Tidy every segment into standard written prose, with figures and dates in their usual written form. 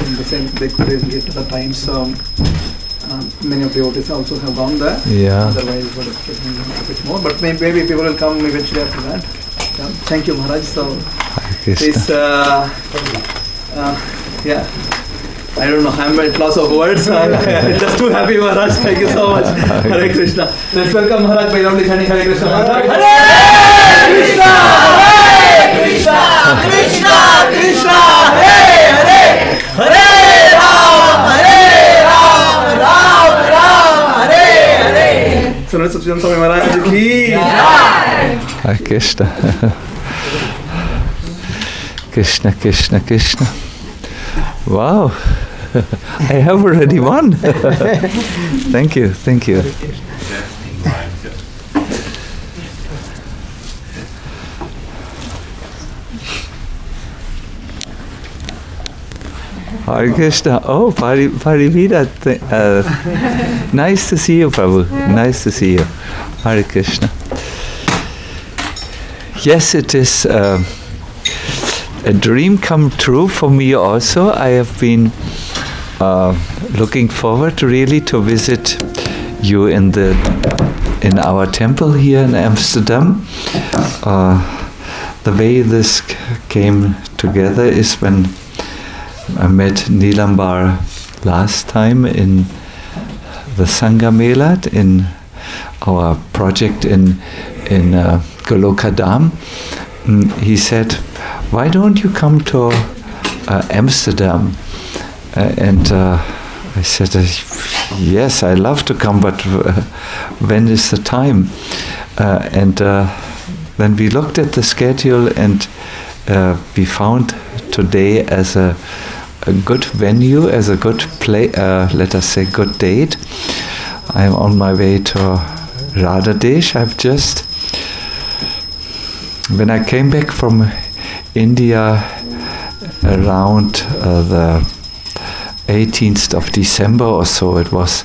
in the same, they couldn't get to the time, so many of the devotees also have gone there. Yeah. Otherwise, would have taken a bit more, but maybe people will come eventually after that. Thank you, Maharaj. So, please, yeah. I don't know, I'm at loss of words. I'm just too happy, Maharaj. Thank you so much. Hare Krishna. Let's welcome Maharaj by loudly chanting Hare Krishna. Hare Krishna, Hare Krishna, Krishna Krishna, Hare Hare, Hare Ram, Ram Ram, Hare Hare. Sunat Satchidananda Swami Maharaj ki jai. Hare Krishna. Krishna, Krishna, Krishna. Wow. I have already won. Thank you, thank you. Hare Krishna. Oh, Parivida. Nice to see you, Prabhu. Nice to see you. Hare Krishna. Yes, it is a dream come true for me also. I have been looking forward really to visit you in our temple here in Amsterdam. The way this came together is when I met Nilambar last time in the Sangha Mela in our project in Goloka Dham. He said, "Why don't you come to Amsterdam?" And I said, "Yes, I love to come, but when is the time?" And then we looked at the schedule, and we found today as a good venue, as a good let us say good date. I'm on my way to Radhadesh. When I came back from India around the 18th of December or so it was,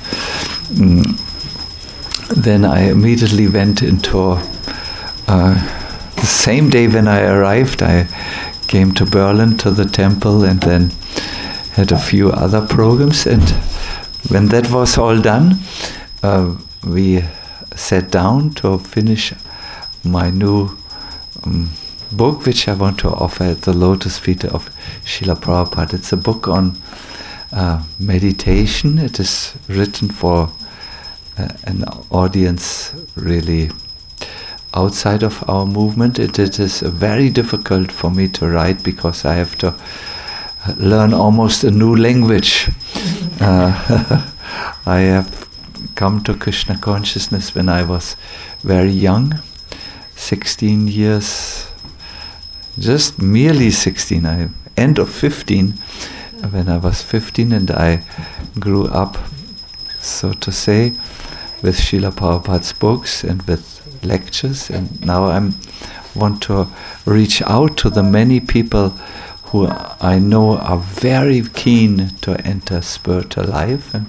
then I immediately went into the same day when I arrived, I came to Berlin to the temple and then had a few other programs, and when that was all done, we sat down to finish my new book, which I want to offer at the lotus feet of Srila Prabhupada. It's a book on meditation. It is written for an audience really outside of our movement. It is very difficult for me to write because I have to learn almost a new language. I have come to Krishna consciousness when I was very young, 16 years, just merely 16, end of 15, when I was 15, and I grew up, so to say, with Srila Prabhupada's books and with lectures, and now I want to reach out to the many people who I know are very keen to enter spiritual life, and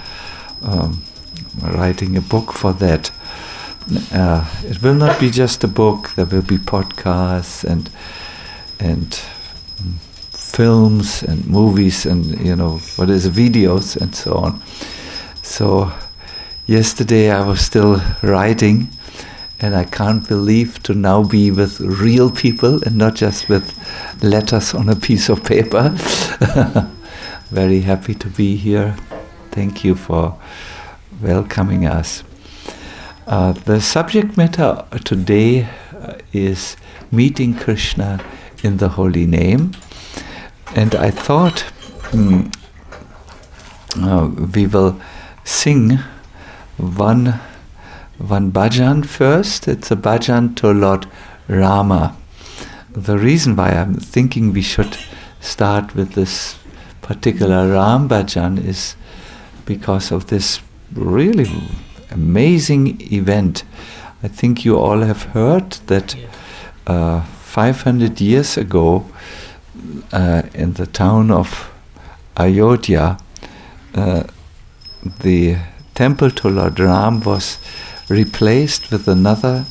writing a book for that. It will not be just a book. There will be podcasts and films and movies and videos and so on. So yesterday I was still writing, and I can't believe to now be with real people and not just with letters on a piece of paper. Very happy to be here. Thank you for welcoming us. The subject matter today is meeting Krishna in the holy name, and I thought we will sing one bhajan first. It's a bhajan to Lord Rama. The reason why I'm thinking we should start with this particular Ram bhajan is because of this really amazing event. I think you all have heard that 500 years ago in the town of Ayodhya, the temple to Lord Ram was replaced with another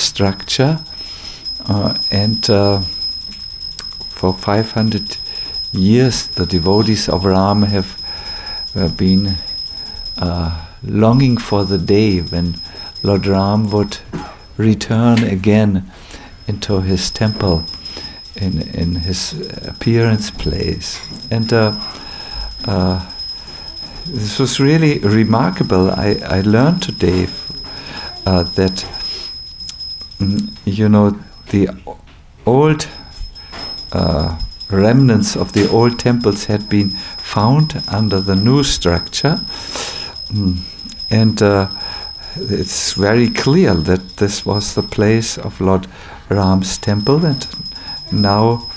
structure, and for 500 years the devotees of Ram have been longing for the day when Lord Ram would return again into his temple in his appearance place. And this was really remarkable. I learned today that the old remnants of the old temples had been found under the new structure, and it's very clear that this was the place of Lord Ram's temple, and now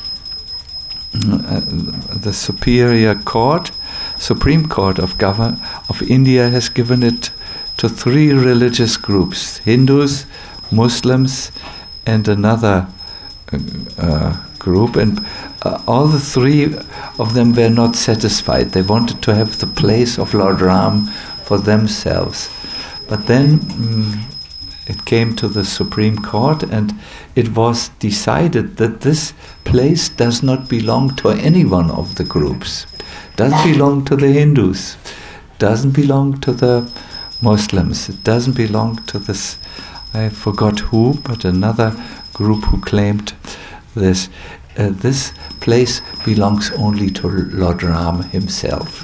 the Supreme Court of India has given it to 3 religious groups: Hindus, Muslims, and another group, and all the 3 of them were not satisfied. They wanted to have the place of Lord Ram for themselves. But then it came to the Supreme Court, and it was decided that this place does not belong to any one of the groups. Doesn't belong to the Hindus, doesn't belong to the Muslims, it doesn't belong to this, I forgot who, but another group who claimed this. This place belongs only to Lord Ram himself.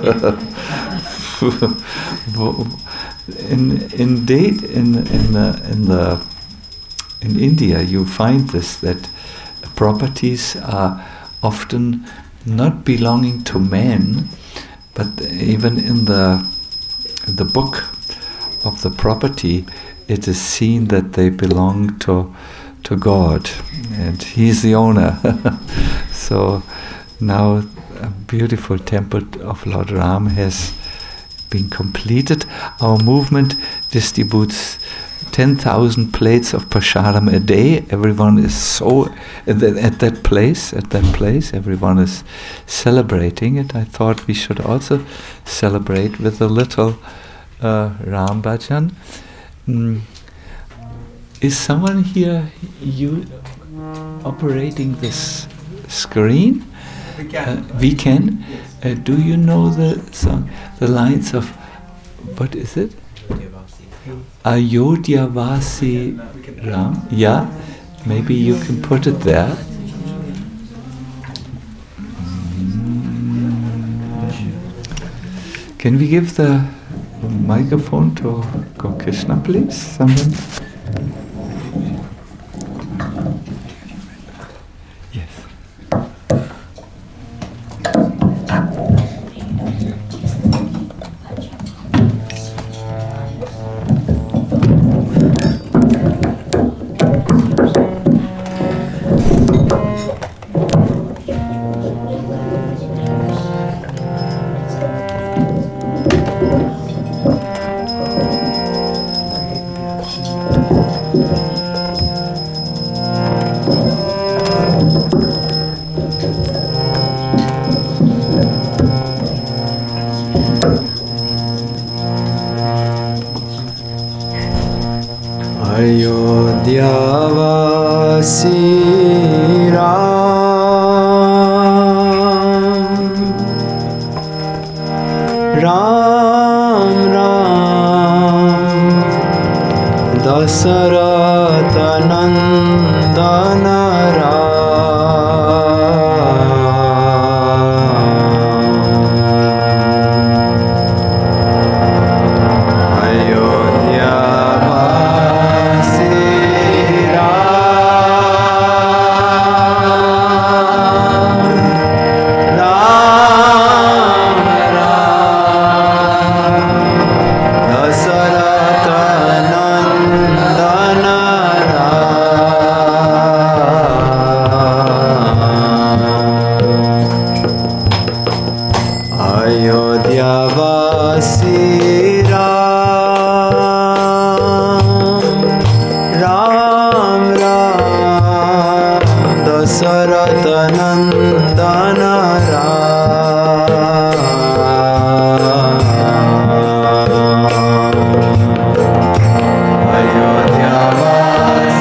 In India, you find this, that properties are often not belonging to men, but even in the book of the property, it is seen that they belong to God, and He's the owner. So now a beautiful temple of Lord Ram has been completed. Our movement distributes 10,000 plates of prasadam a day. Everyone is so at that place. Everyone is celebrating it. I thought we should also celebrate with a little Ram bhajan. Is someone here operating this screen? We can. Do you know the song, the lines of, what is it? Ayodhyavasi Ram. Yeah, maybe you can put it there. Can we give the microphone to Krishna, please? Someone. Ayodhyavasi Ram Ram Dasarata Nandana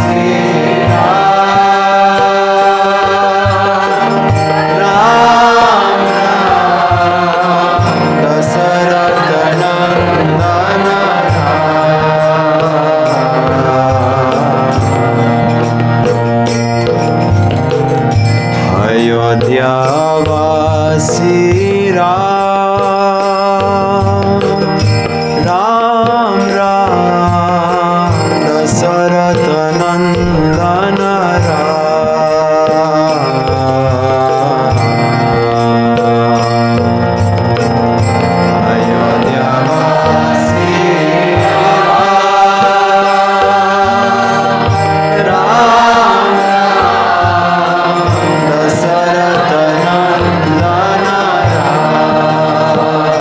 Ram Vrindavanasi Ram, Ram Ram, Dasarata Nandana Ram,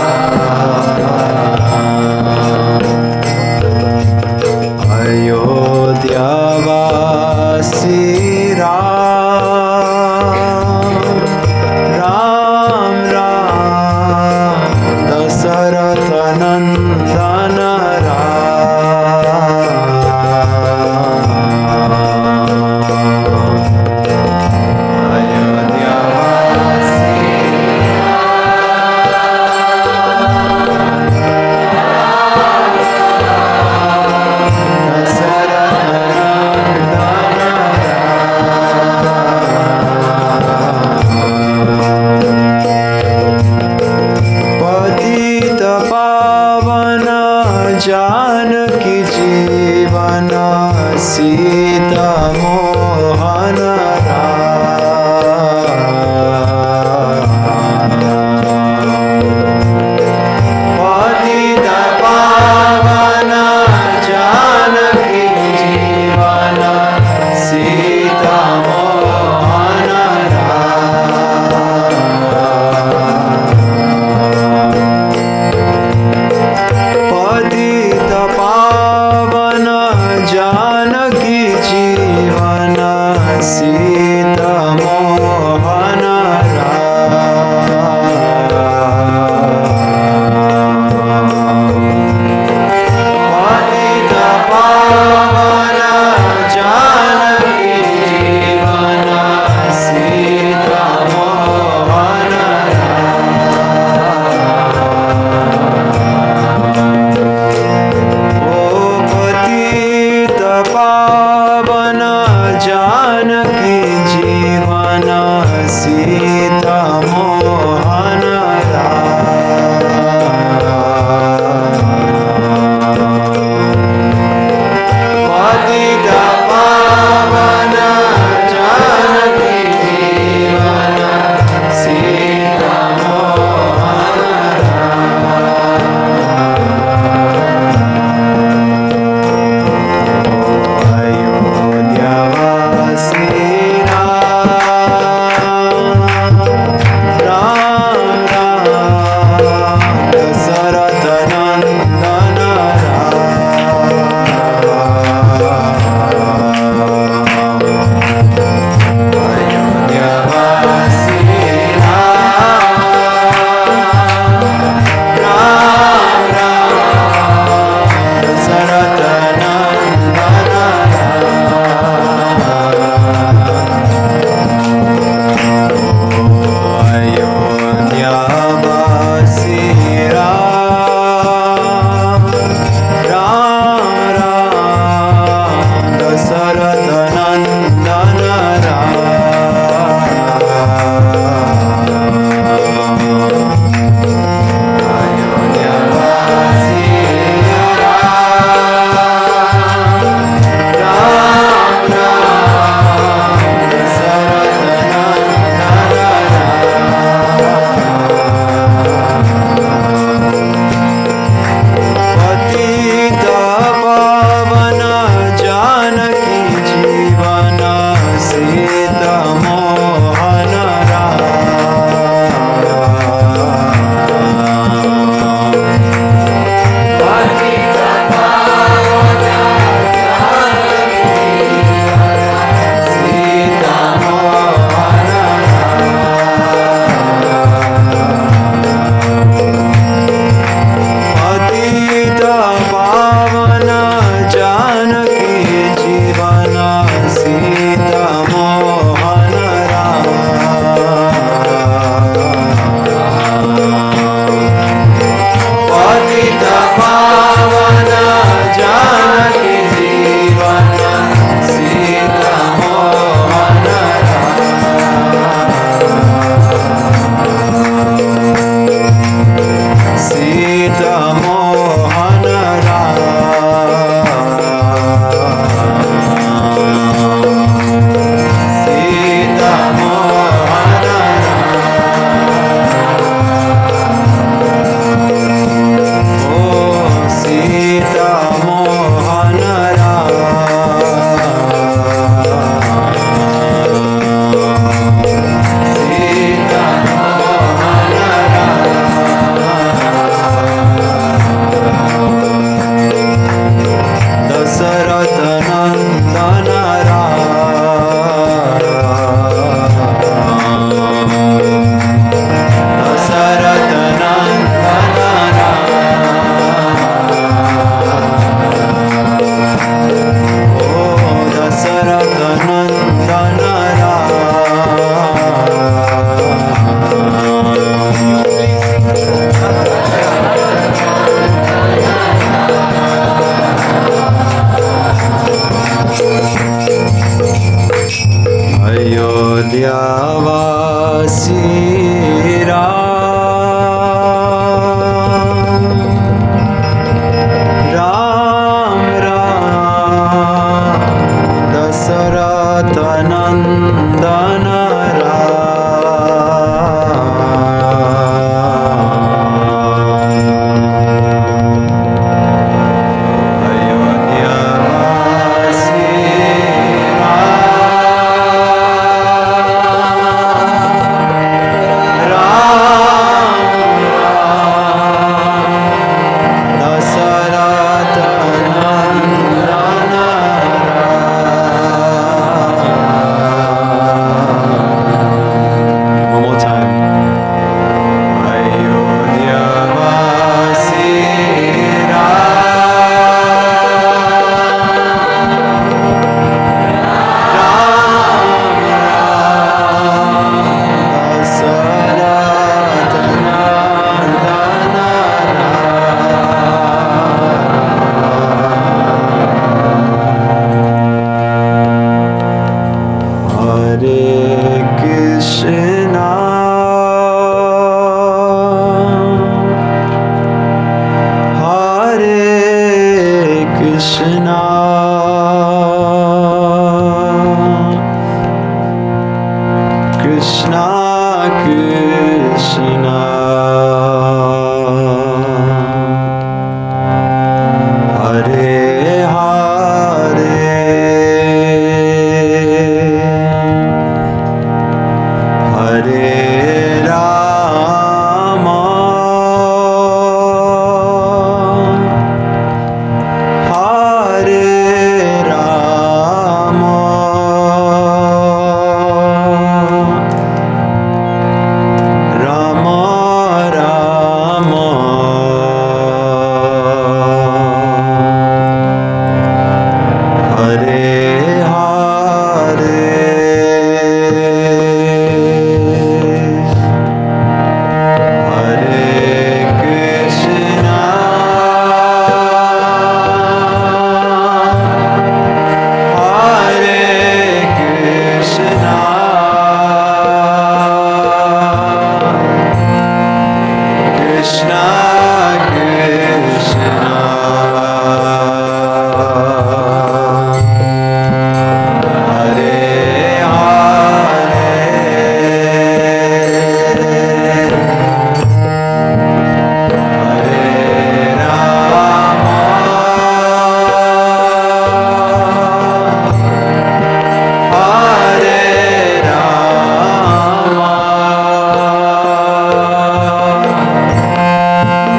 Hare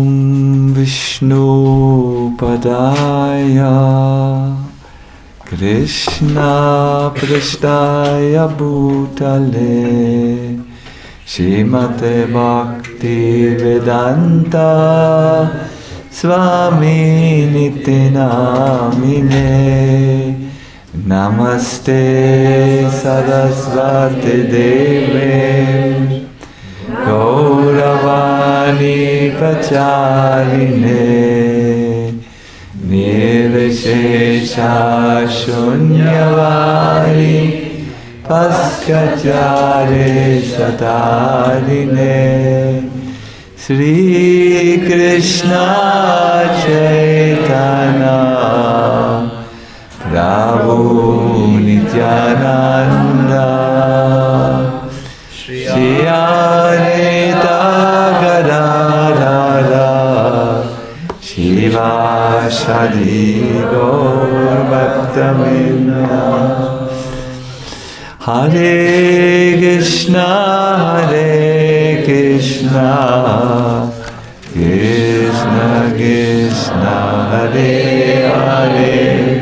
Om Vishnu Padaya Krishna Prasthaya Bhutale Srimate Bhakti Vedanta Swami Nityanamine Namaste Saraswati Deve Gauravani Pacharine Nirvishesha Shunyavani Paskachare Satarine Sri Krishna Chaitanya Prabhu Nityananda Shri Advaita Gadadhara Shiva Shadi Gaur Bhaktavinda Hare Krishna Krishna Krishna Hare Hare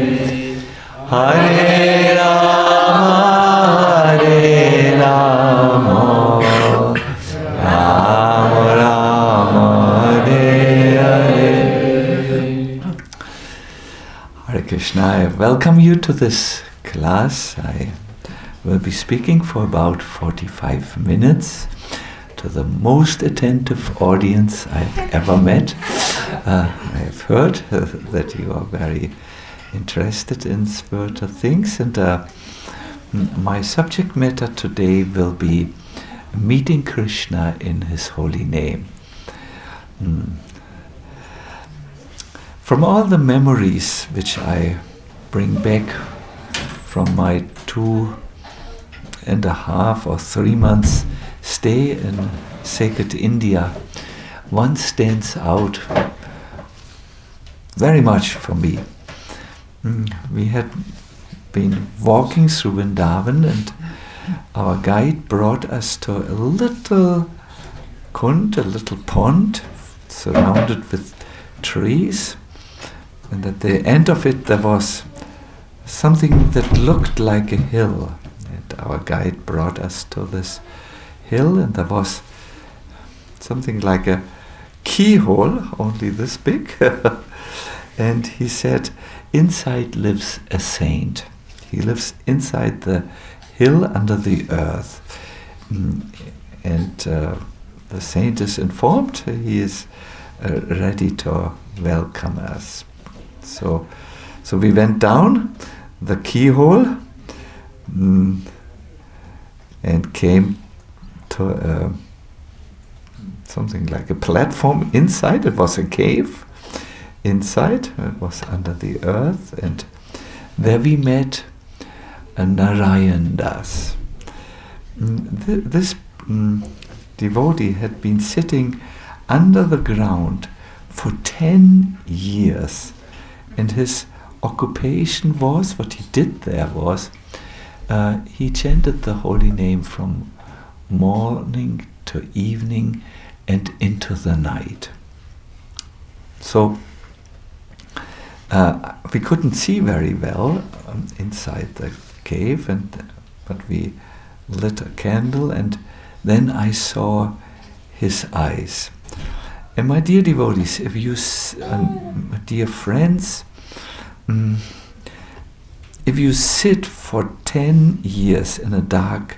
Hare Rama Rama Rama Hare Hare. Hare Krishna, I welcome you to this class. I will be speaking for about 45 minutes to the most attentive audience I've ever met. I've heard that you are very interested in spiritual things, and my subject matter today will be meeting Krishna in His holy name. From all the memories which I bring back from my 2.5 or 3 months stay in sacred India, one stands out very much for me. We had been walking through Vrindavan, and our guide brought us to a little kund, a little pond surrounded with trees, and at the end of it there was something that looked like a hill. And our guide brought us to this hill, and there was something like a keyhole, only this big. And he said, inside lives a saint. He lives inside the hill under the earth. And the saint is informed, he is ready to welcome us. So we went down the keyhole and came to something like a platform inside. It was a cave inside. It was under the earth, and there we met a Narayan Das. This devotee had been sitting under the ground for 10 years, and his occupation was, what he did there was, he chanted the holy name from morning to evening and into the night. So we couldn't see very well inside the cave, but we lit a candle, and then I saw his eyes. And my dear devotees, if you, dear friends, if you sit for 10 years in a dark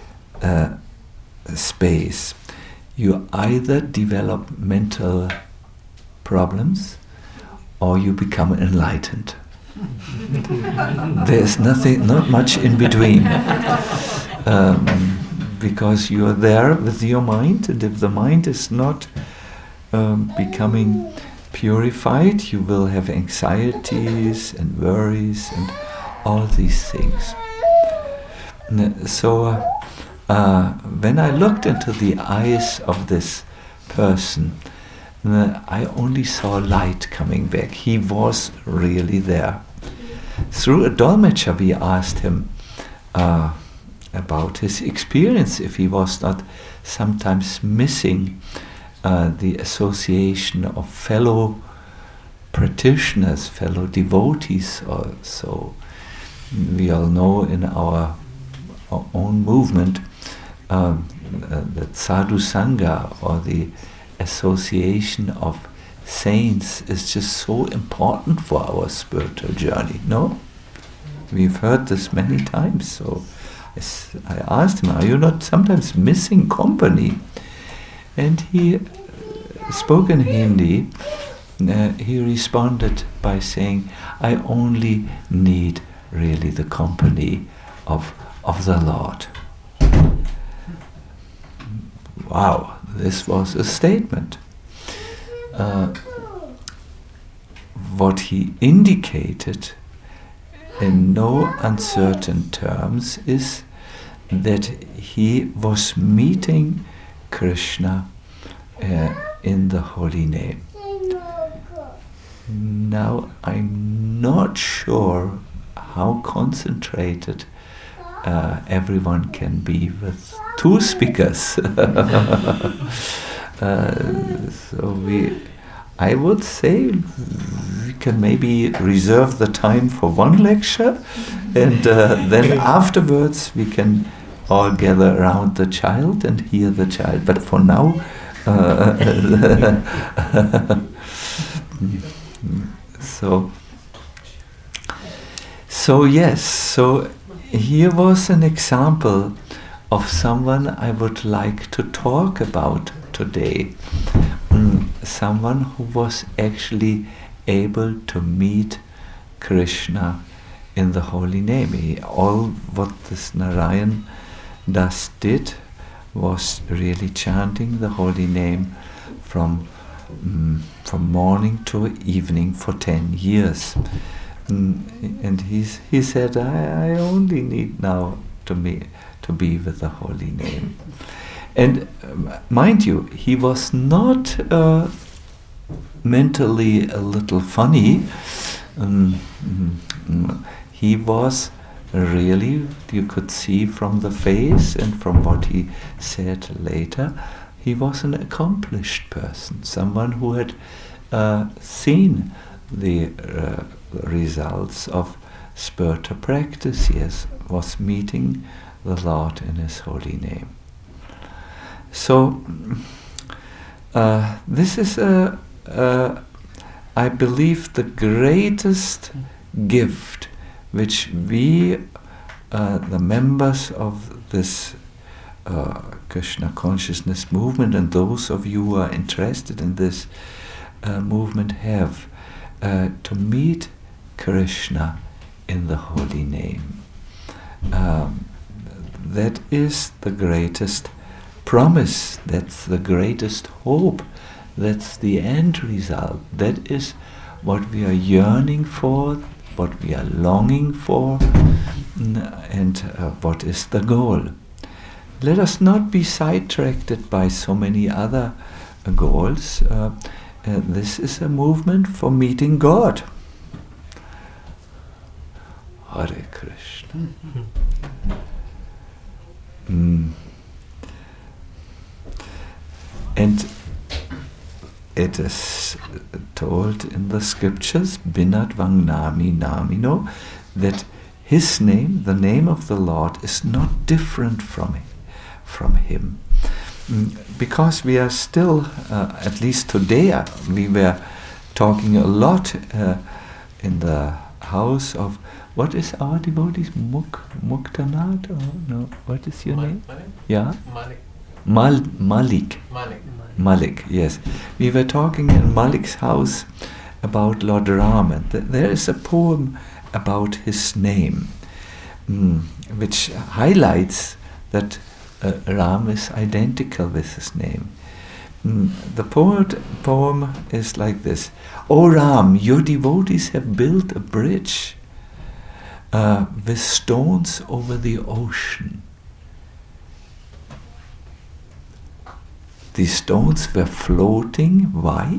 space, you either develop mental problems or you become enlightened. There's not much in between. Because you are there with your mind, and if the mind is not becoming purified, you will have anxieties and worries and all these things. So when I looked into the eyes of this person, I only saw light coming back. He was really there. Through a dolmetscher, we asked him about his experience, if he was not sometimes missing the association of fellow practitioners, fellow devotees also. We all know in our own movement that sadhu sangha, or the association of saints, is just so important for our spiritual journey, no? We've heard this many times, so I asked him, are you not sometimes missing company? And he spoke in Hindi. He responded by saying, I only need really the company of the Lord. Wow, this was a statement. What he indicated in no uncertain terms is that he was meeting Krishna in the holy name. Now, I'm not sure how concentrated everyone can be with two speakers. I would say we can maybe reserve the time for one lecture, and then afterwards we can all gather around the child and hear the child. But for now, so yes, so here was an example of someone I would like to talk about today. Someone who was actually able to meet Krishna in the holy name. All what this Narayan Das did was really chanting the holy name from morning to evening for 10 years. And he said, I only need now to be with the holy name. And mind you, he was not mentally a little funny. He was really, you could see from the face and from what he said later, he was an accomplished person, someone who had seen the results of spiritual practice. He was meeting the Lord in His holy name. So this is I believe the greatest gift which we, the members of this Krishna consciousness movement, and those of you who are interested in this movement have, to meet Krishna in the holy name. That is the greatest promise, that's the greatest hope, that's the end result, that is what we are yearning for, what we are longing for, and what is the goal. Let us not be sidetracked by so many other goals. This is a movement for meeting God. Hare Krishna. And it is told in the scriptures, Binadvang Nami Namino, that His name, the name of the Lord, is not different from Him. Because we are still, at least today, we were talking a lot in the house of, what is our devotees? Muktanat? Or no? What is your name? Malik. Yeah? Malik. Malik, yes. We were talking in Malik's house about Lord Ram, and there is a poem about his name, which highlights that Ram is identical with his name. The poem is like this: O Ram, your devotees have built a bridge with stones over the ocean. The stones were floating. Why?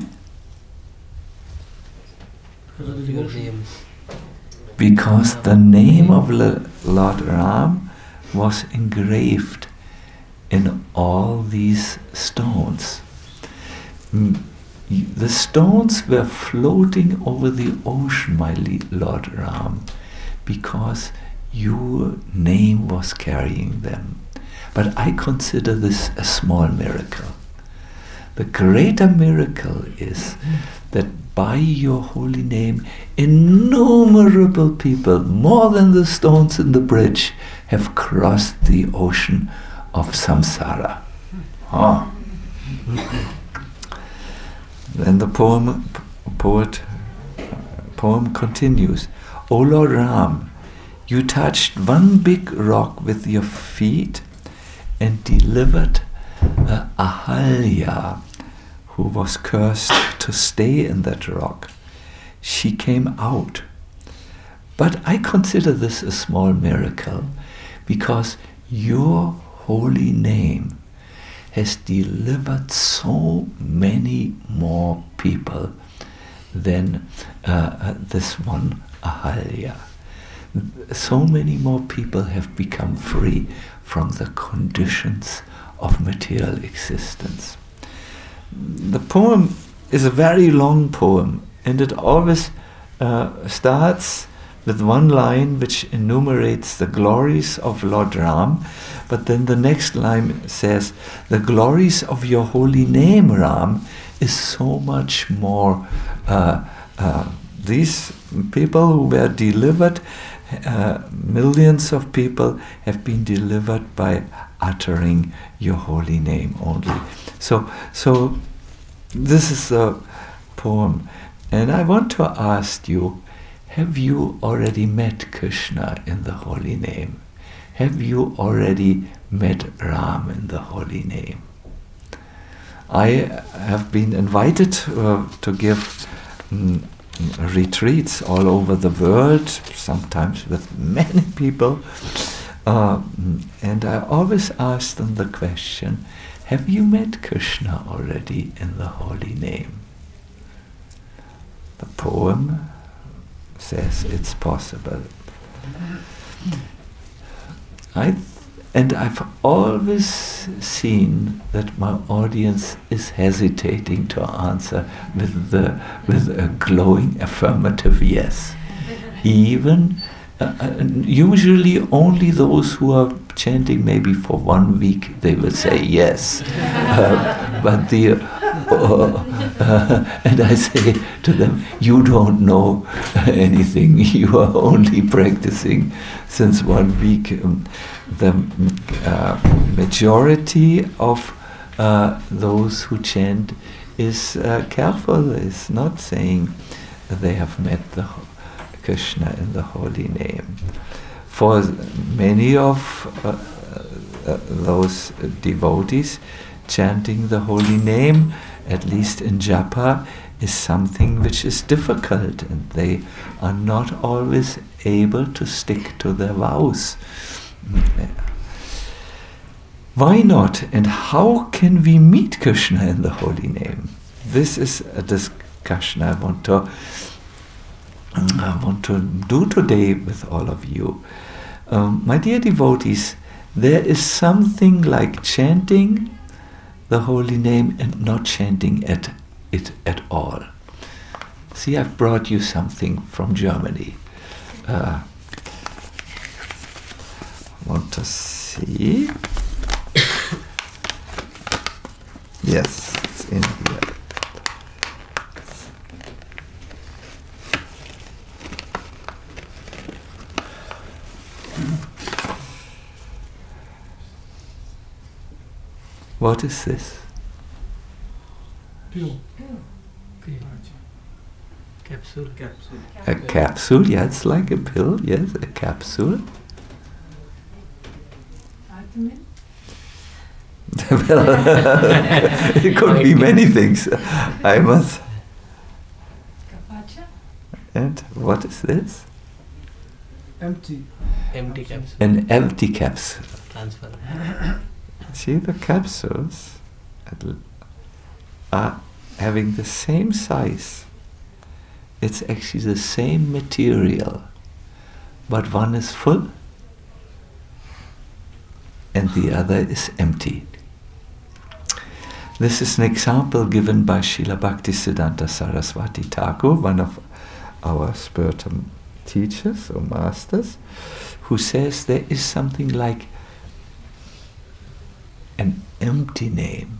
Because the name of Lord Ram was engraved in all these stones. the stones were floating over the ocean, my Lord Ram, because your name was carrying them. But I consider this a small miracle. The greater miracle is that by your holy name, innumerable people, more than the stones in the bridge, have crossed the ocean of samsara. Oh. Then the poem continues. O Lord Ram, you touched one big rock with your feet and delivered Ahalya, who was cursed to stay in that rock. She came out. But I consider this a small miracle because your holy name has delivered so many more people than this one Ahalya. So many more people have become free from the conditions of material existence. The poem is a very long poem, and it always starts with one line which enumerates the glories of Lord Ram, but then the next line says, the glories of your holy name, Ram, is so much more. These people who were delivered, millions of people have been delivered by uttering your holy name only. So this is the poem. And I want to ask you, have you already met Krishna in the holy name? Have you already met Ram in the holy name? I have been invited to give retreats all over the world, sometimes with many people, and I always ask them the question, have you met Krishna already in the holy name? The poem says it's possible. I've always seen that my audience is hesitating to answer with a glowing affirmative yes. Even usually only those who are chanting maybe for 1 week, they will say yes. But and I say to them, you don't know anything. You are only practicing since 1 week. The majority of those who chant is careful, is not saying they have met the Krishna in the holy name. For many of those devotees, chanting the holy name, at least in japa, is something which is difficult, and they are not always able to stick to their vows. Why not? And how can we meet Krishna in the holy name? This is a discussion I want to do today with all of you. My dear devotees, there is something like chanting the holy name and not chanting it at all. See, I've brought you something from Germany. Want to see? Yes, it's in here. What is this? Pill. Capsule. A capsule, yeah, it's like a pill, yes, a capsule. Vitamin? Well, it could be many things. I must. Kapacha? And what is this? Empty. Empty capsule. An empty capsule. Transfer. See, the capsules are having the same size. It's actually the same material, but one is full and the other is empty. This is an example given by Srila Bhaktisiddhanta Saraswati Thakur, one of our spiritual teachers or masters, who says there is something like an empty name.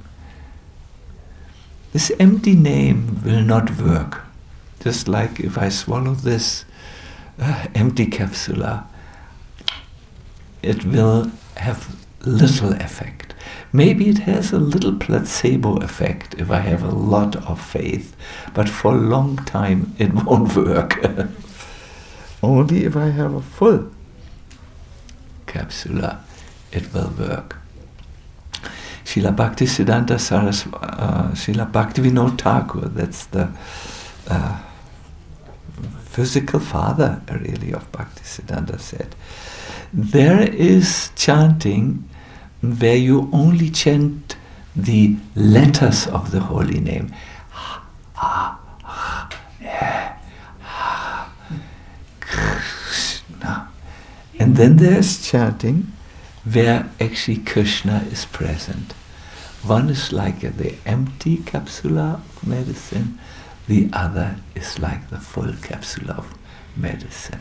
This empty name will not work. Just like if I swallow this empty capsula, it will have little effect. Maybe it has a little placebo effect if I have a lot of faith, but for a long time it won't work. Only if I have a full capsula, it will work. Srila Bhaktisiddhanta Srila Bhaktivinoda Thakur, that's the physical father really of Bhaktisiddhanta, said, there is chanting where you only chant the letters of the holy name. Krishna. And then there's chanting where actually Krishna is present. One is like the empty capsula of medicine, the other is like the full capsule of medicine.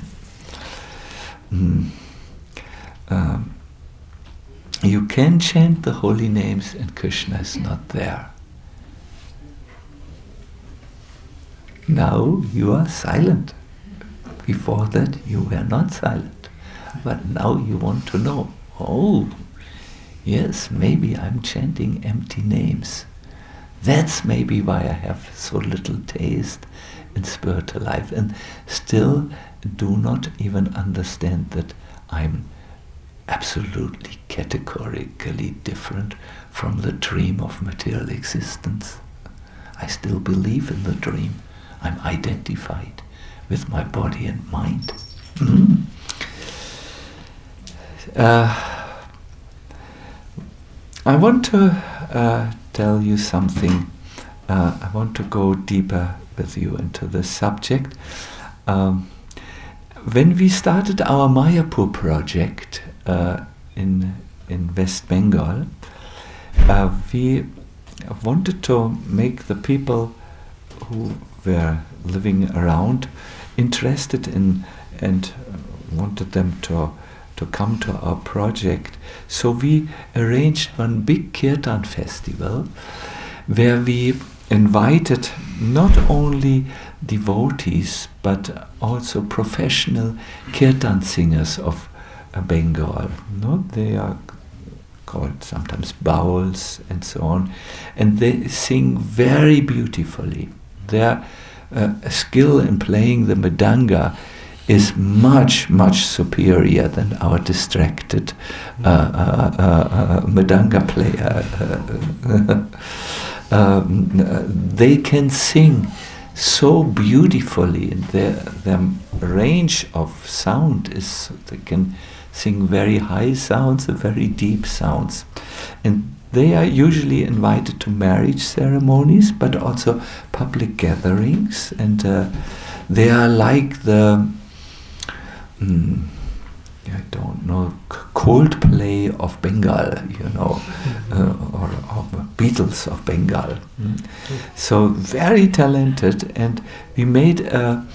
You can chant the holy names and Krishna is not there. Now you are silent. Before that you were not silent. But now you want to know, oh, yes, maybe I'm chanting empty names. That's maybe why I have so little taste in spiritual life and still do not even understand that I'm absolutely categorically different from the dream of material existence. I still believe in the dream. I'm identified with my body and mind. I want to tell you something. I want to go deeper with you into this subject. When we started our Mayapur project in West Bengal, we wanted to make the people who were living around interested in and wanted them to come to our project. So we arranged one big Kirtan festival where we invited not only devotees but also professional Kirtan singers of Bengal. No, they are called sometimes bowls and so on, and they sing very beautifully. Their skill in playing the mridanga is much, much superior than our distracted mridanga player. They can sing so beautifully, and their range of sound is, they can sing very high sounds and very deep sounds. And they are usually invited to marriage ceremonies, but also public gatherings, and they are like the, I don't know, Coldplay of Bengal, you know, or Beatles of Bengal. So very talented, and we made a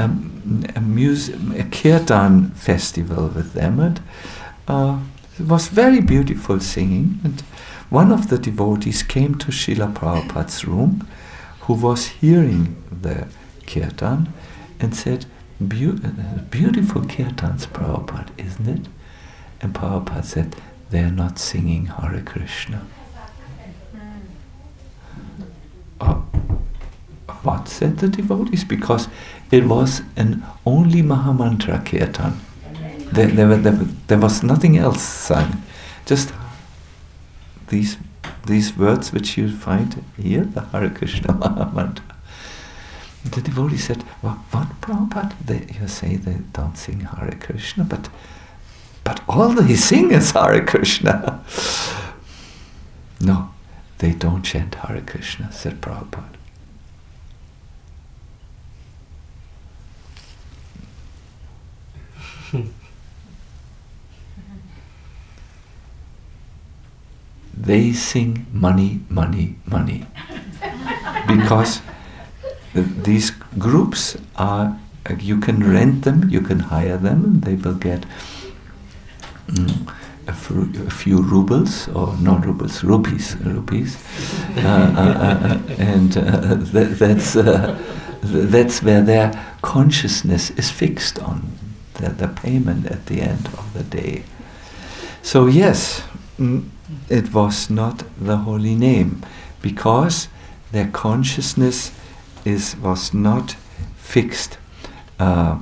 Kirtan festival with them, and it was very beautiful singing. And one of the devotees came to Srila Prabhupada's room, who was hearing the Kirtan, and said, beautiful Kirtans, Prabhupada, isn't it? And Prabhupada said, they're not singing Hare Krishna. What said the devotees? Because it was an only Mahamantra Kirtan. There was nothing else sung. Just these words which you find here, the Hare Krishna Mahamantra. The devotee said, what Prabhupada? You say they don't sing Hare Krishna, but all they sing is Hare Krishna. No, they don't chant Hare Krishna, said Prabhupada. they sing money, money, money. Because these groups are, you can rent them, you can hire them, and they will get a few rubles, or not rubles, rupees, and that's where their consciousness is fixed on, the payment at the end of the day. So yes, it was not the holy name, because their consciousness was not fixed on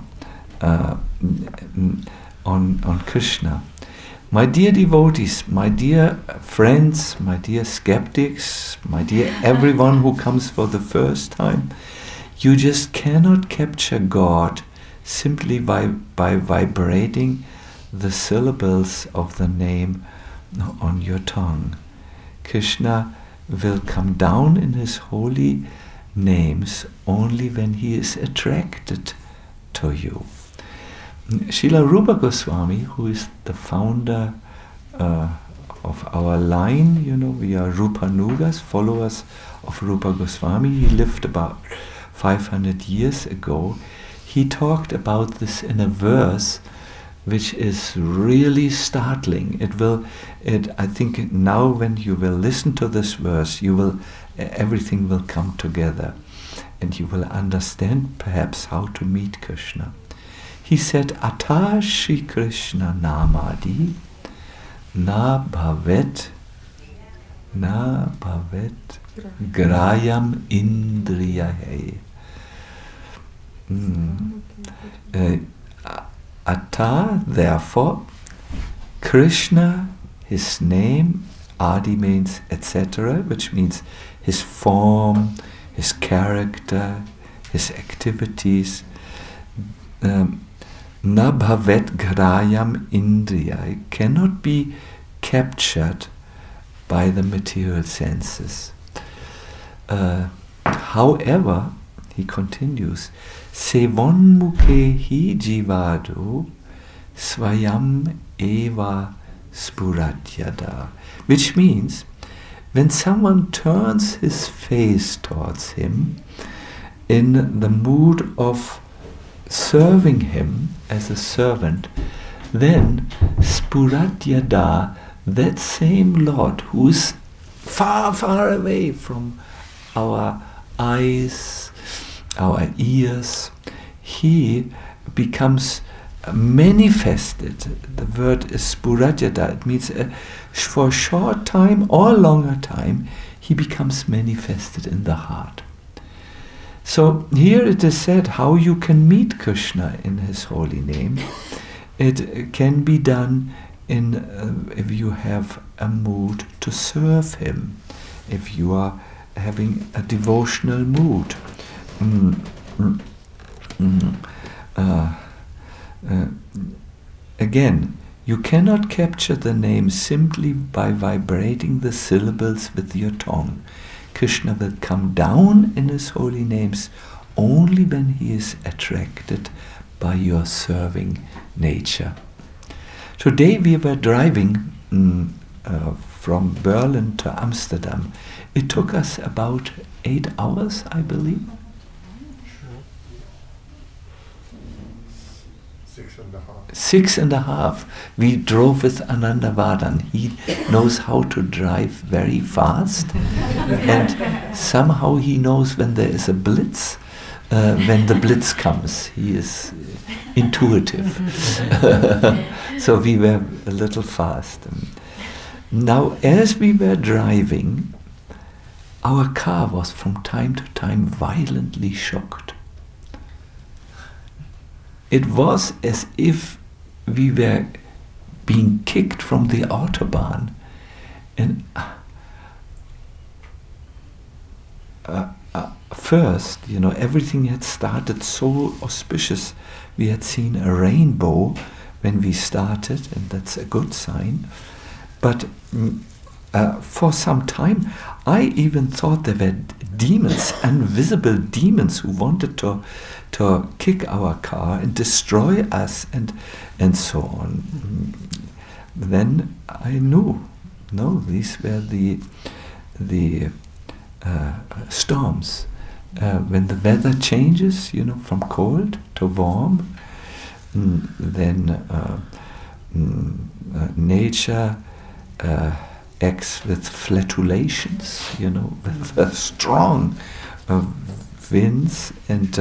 Krishna. My dear devotees, my dear friends, my dear skeptics, my dear everyone who comes for the first time, you just cannot capture God simply by vibrating the syllables of the name on your tongue. Krishna will come down in his holy names only when he is attracted to you. Srila Rupa Goswami, who is the founder of our line, we are Rupanugas, followers of Rupa Goswami. He lived about 500 years ago. He talked about this in a verse which is really startling. I think now when you will listen to this verse, everything will come together, and you will understand perhaps how to meet Krishna. He said, Ata Shri Krishna Namadi na bhavet grayam indriyahe. Ata, therefore, Krishna, his name, Adi means etc., which means his form, his character, his activities. Na bhavet grayam indriya, cannot be captured by the material senses. However, he continues, sevonmukhe jivado swayam eva spuratyada, which means when someone turns his face towards him in the mood of serving him as a servant, then spuratyada, that same Lord who is far, far away from our eyes, our ears, he becomes manifested. The word is spuratyada. It means for a short time or longer time, he becomes manifested in the heart. So here it is said how you can meet Krishna in his holy name. It can be done if you have a mood to serve him, if you are having a devotional mood. Again, you cannot capture the name simply by vibrating the syllables with your tongue. Krishna will come down in his holy names only when he is attracted by your serving nature. Today we were driving from Berlin to Amsterdam. It took us about 8 hours, I believe. 6.5. We drove with Ananda Vardhan. He knows how to drive very fast, and somehow he knows when there is a blitz, when the blitz comes. He is intuitive. So we were a little fast. Now, as we were driving, our car was from time to time violently shocked. It was as if we were being kicked from the Autobahn, and first, everything had started so auspicious. We had seen a rainbow when we started, and that's a good sign. But for some time, I even thought there were demons, invisible demons, who wanted to kick our car and destroy us and so on. Then I knew No, these were the storms. When the weather changes, from cold to warm, then nature acts with fluctuations, with strong winds, and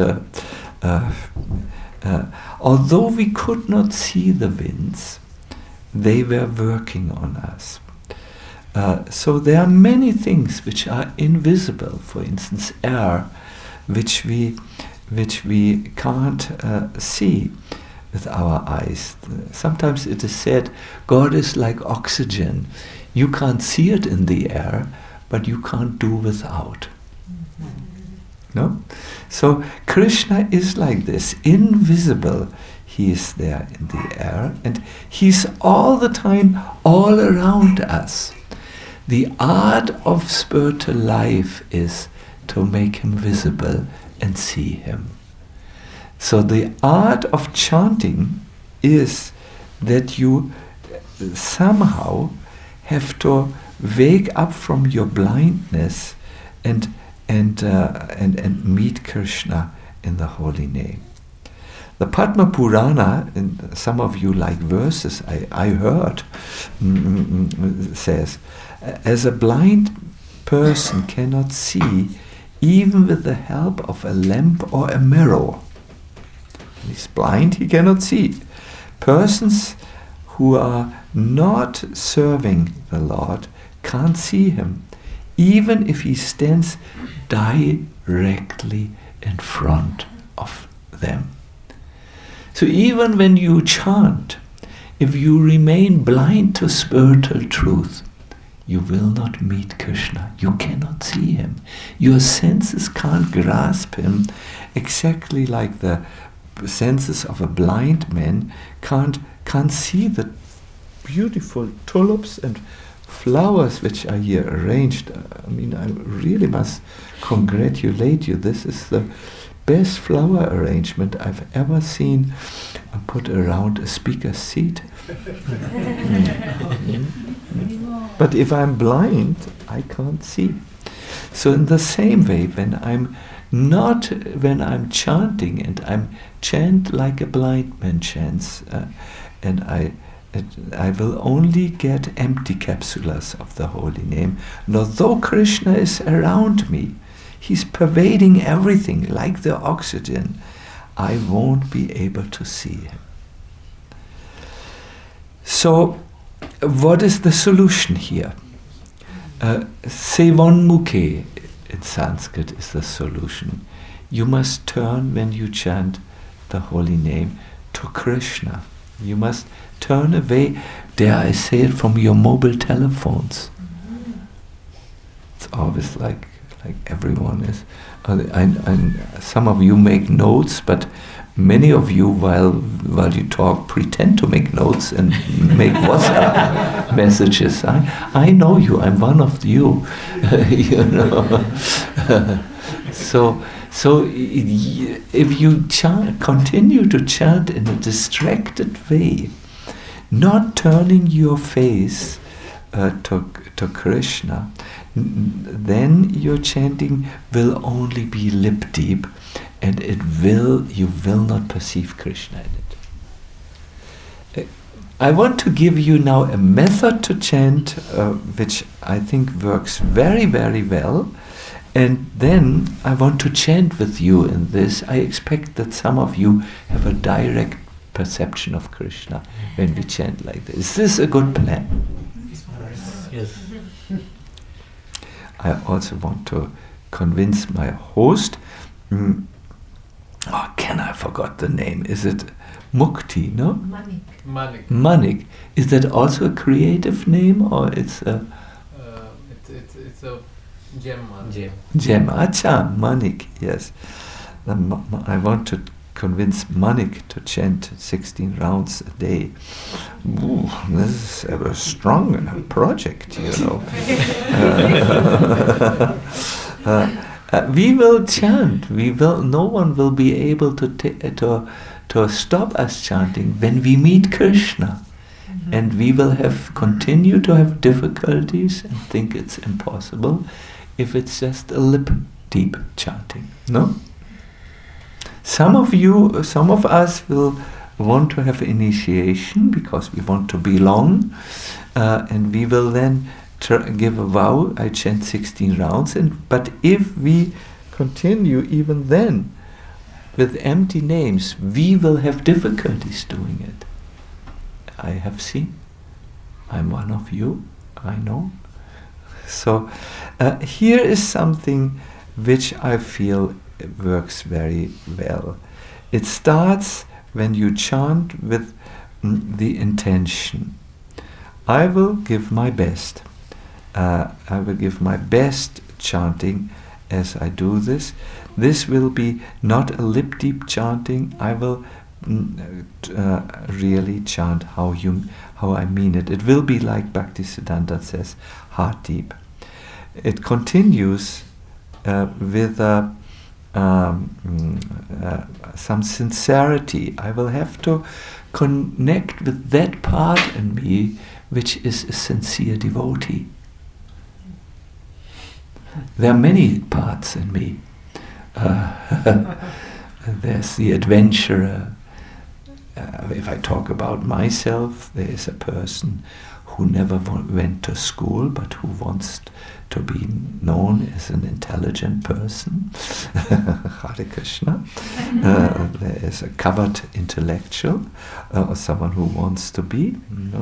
although we could not see the winds, they were working on us. So there are many things which are invisible. For instance, air, which we can't see with our eyes. Sometimes it is said, God is like oxygen. You can't see it in the air, but you can't do without. No? So Krishna is like this, invisible. He is there in the air, and he's all the time all around us. The art of spiritual life is to make him visible and see him. So the art of chanting is that you somehow have to wake up from your blindness and meet Krishna in the holy name. The Padma Purana, and some of you like verses I heard, says, as a blind person cannot see even with the help of a lamp or a mirror. He's blind, he cannot see. Persons who are not serving the Lord can't see him, even if he stands directly in front of them. So even when you chant, if you remain blind to spiritual truth, you will not meet Krishna. You cannot see him. Your senses can't grasp him, exactly like the senses of a blind man can't see the beautiful tulips and flowers which are here arranged. I mean, I really must congratulate you. This is the best flower arrangement I've ever seen put around a speaker's seat. But if I'm blind, I can't see. So in the same way, when I'm chanting, and I'm chant like a blind man chants, and I will only get empty capsulas of the holy name. And although Krishna is around me, he's pervading everything like the oxygen, I won't be able to see him. So, what is the solution here? Sevonmukhe in Sanskrit is the solution. You must turn, when you chant the holy name, to Krishna. You must turn away, dare I say it, from your mobile telephones. It's always like everyone is. Some of you make notes, but many of you, while you talk, pretend to make notes and make WhatsApp messages. I know you. I'm one of you. So if you continue to chant in a distracted way, not turning your face to Krishna, then your chanting will only be lip deep, and you will not perceive Krishna in it. I want to give you now a method to chant which I think works very, very well, and then I want to chant with you in this. I expect that some of you have a direct perception of Krishna when we chant like this. Is this a good plan? Yes. I also want to convince my host. I forgot the name. Is it Mukti, no? Manik. Is that also a creative name, or it's a... It's a gem. Gem. Acha, Manik, yes. I want to convince Manik to chant 16 rounds a day. Ooh, this is a strong project, we will chant. No one will be able to stop us chanting when we meet Krishna. and we will continue to have difficulties and think it's impossible if it's just a lip deep chanting. No? Some of us will want to have initiation because we want to belong, and we will then give a vow. I chant 16 rounds, but if we continue even then with empty names, we will have difficulties doing it. I have seen. I'm one of you. I know. So here is something which I feel works very well. It starts when you chant with the intention. I will give my best. I will give my best chanting as I do this. This will be not a lip deep chanting. I will really chant how I mean it. It will be like Bhaktisiddhanta says, heart deep. It continues with some sincerity. I will have to connect with that part in me which is a sincere devotee. There are many parts in me. There's the adventurer. If I talk about myself, there is a person who never went to school but who wants to be known as an intelligent person. Hare Krishna. There is a covered intellectual, or someone who wants to be.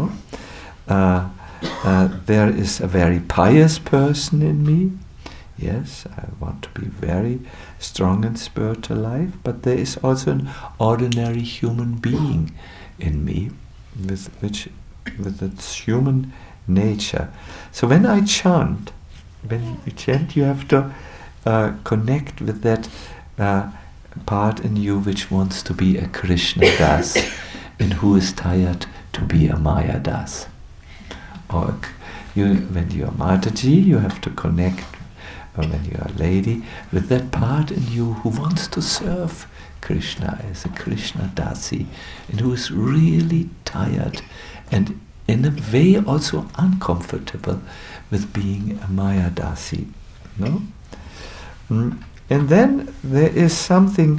There is a very pious person in me. Yes, I want to be very strong in spiritual life, but there is also an ordinary human being in me with its human nature. So when I chant, when you chant, you have to connect with that part in you which wants to be a Krishna Das and who is tired to be a Maya Das. Or when you are Mataji, you have to connect, or when you are a lady, with that part in you who wants to serve Krishna as a Krishna Dasi and who is really tired and in a way also uncomfortable with being a Maya Dasi. No? And then there is something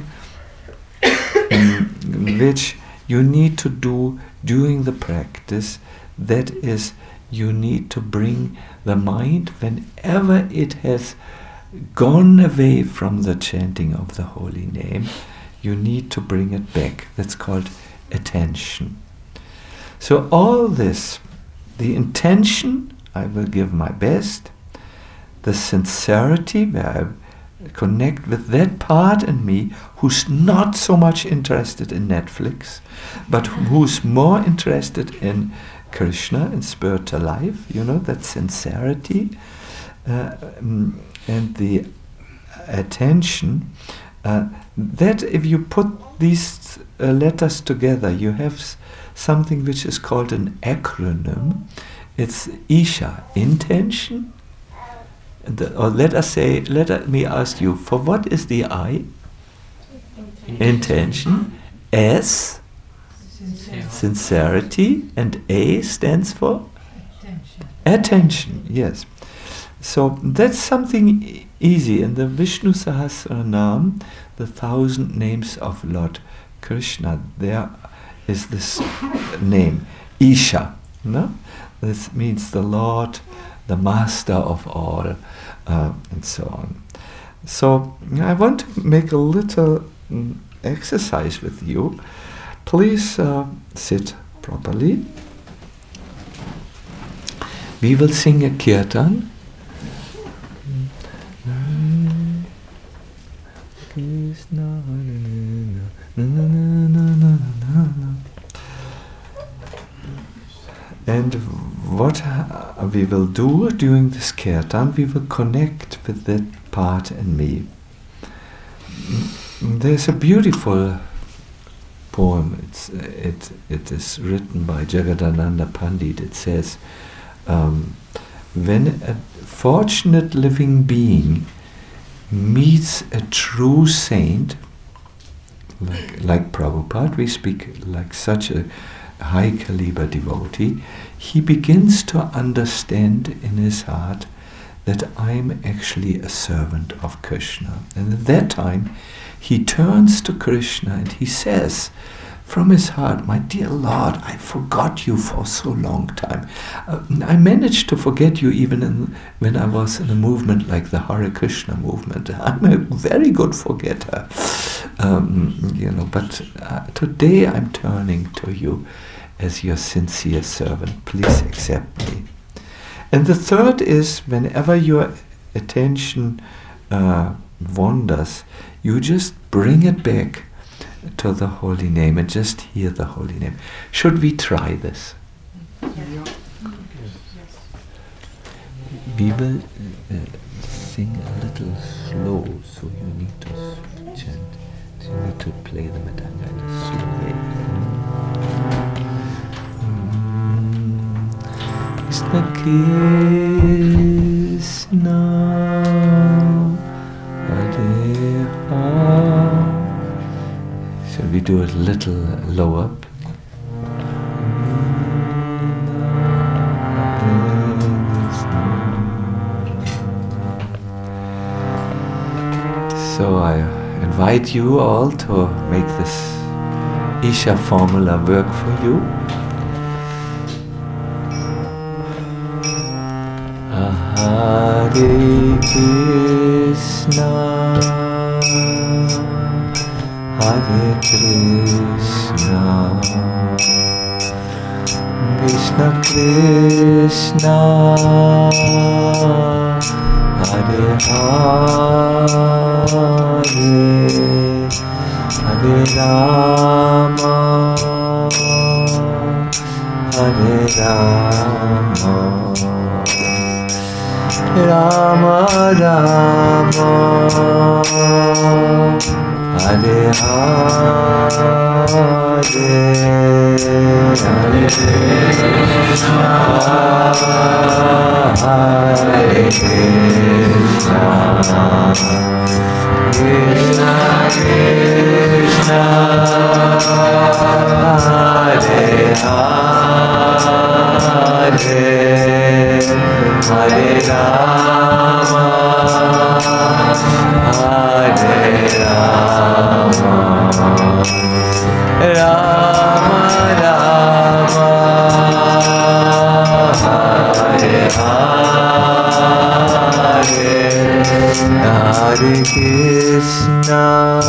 which you need to do during the practice, that is, you need to bring the mind, whenever it has gone away from the chanting of the holy name, you need to bring it back. That's called attention. So all this, the intention, I will give my best, the sincerity, where I connect with that part in me who's not so much interested in Netflix, but who's more interested in Krishna, in spiritual life, that sincerity, and the attention, that if you put these letters together, you have something which is called an acronym. It's Isha, intention, or let me ask you, for what is the I? Intention. S, sincerity, and A stands for? Attention, yes. So that's something easy. In the Vishnu Sahasranam, the 1,000 names of Lord Krishna, there is this name, Isha. No? This means the Lord, the Master of all, and so on. So I want to make a little exercise with you. Please sit properly. We will sing a kirtan. And what we will do during this kirtan, we will connect with that part in me. There's a beautiful poem. It is written by Jagadananda Pandit. It says, when a fortunate living being meets a true saint, like Prabhupada, we speak like such a high caliber devotee, he begins to understand in his heart that I'm actually a servant of Krishna. And at that time, he turns to Krishna and he says from his heart, "My dear Lord, I forgot you for so long time. I managed to forget you even when I was in a movement like the Hare Krishna movement. I'm a very good forgetter. But today I'm turning to you as your sincere servant. Please accept me." And the third is, whenever your attention wanders, you just bring it back to the holy name and just hear the holy name. Should we try this? We will sing a little slow, so you need to chant. You need to play the Madanga in a slow way. Krishna Krishna Hare Hare. Shall we do it a little lower? So I invite you all to make this Isha formula work for you. Hare Krishna, Hare Krishna, Krishna Krishna, Hare Hare, Hare Rama, Hare Rama, Rama Rama, Hare Hare, Hare Krishna, Hare Krishna, Krishna Krishna, Hare Hare, Hare Rama, Hare Rama, Rama Rama, Hare Hare, Hare Krishna,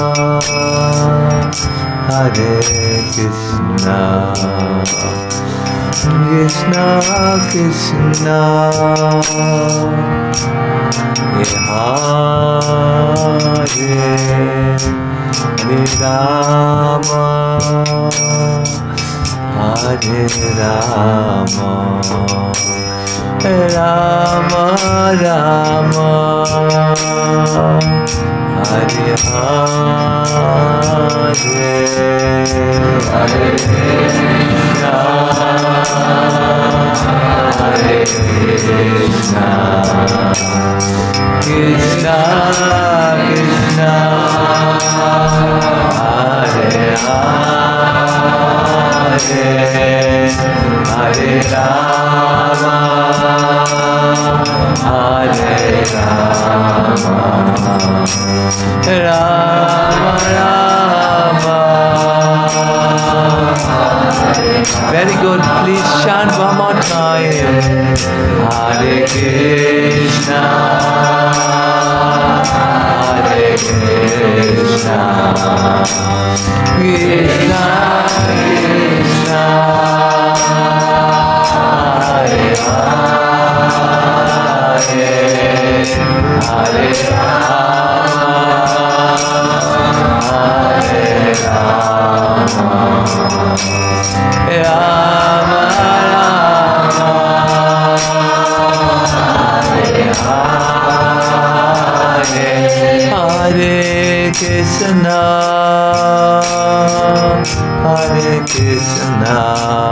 Hare Krishna, Krishna Krishna, Hare Hare Rama, Hare Rama, Rama Rama, Hare Hare, Hare Krishna, Hare Krishna, Krishna Krishna, Hare Hare, Hare Rama, Hare Rama, Rama Rama. Very good. Please chant one more time. Hare Krishna, Hare Krishna, Krishna Krishna, Hare Hare, Hare Rama, Hare Rama, Rama Rama, Hare Hare, Hare Krishna, Hare Krishna,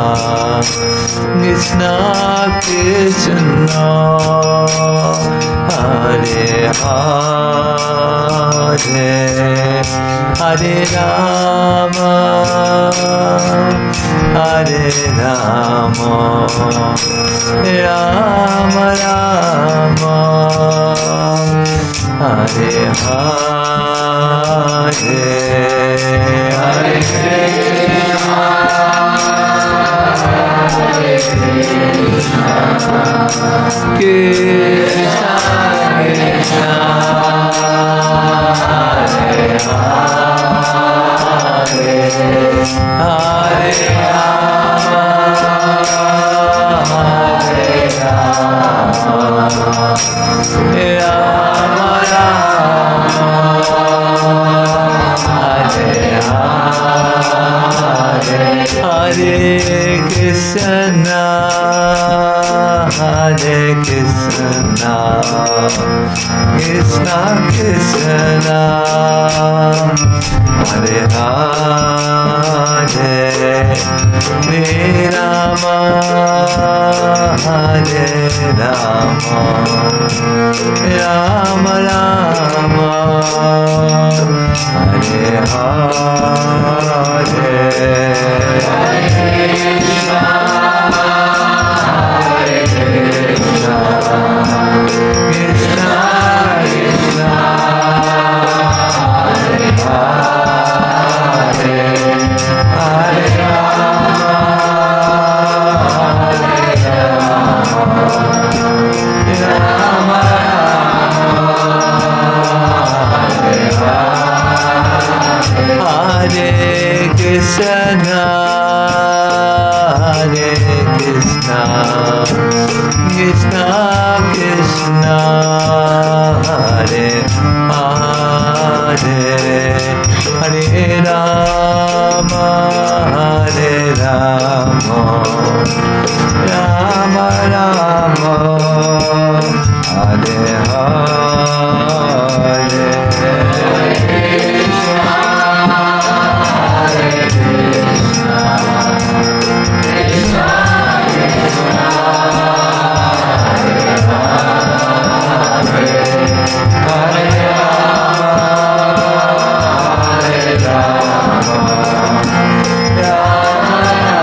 Krishna Krishna, Hare Rama, Hare Rama, Rama Rama, Hare Hare, Hare Krishna, Krishna Krishna, Hare Hare, Hare Rama, Hare Rama, Rama Rama, Hare Hare, Hare Krishna, Hare Krishna, Krishna Krishna, Hare Hare, Hare Rama, Hare Rama, Rama Rama, Hare Hare, Hare Krishna, Hare Krishna, Krishna Krishna, Hare Hare, Hare Rama, Hare Rama, Rama Rama, Hare Krishna, Hare Krishna, Krishna Krishna, Hare Hare, Hare Rama, Hare Rama, Rama Rama, Hare Hare, Hare Krishna, Hare Krishna, Krishna Krishna, Hare Hare, Hare Rama, Hare Rama, Rama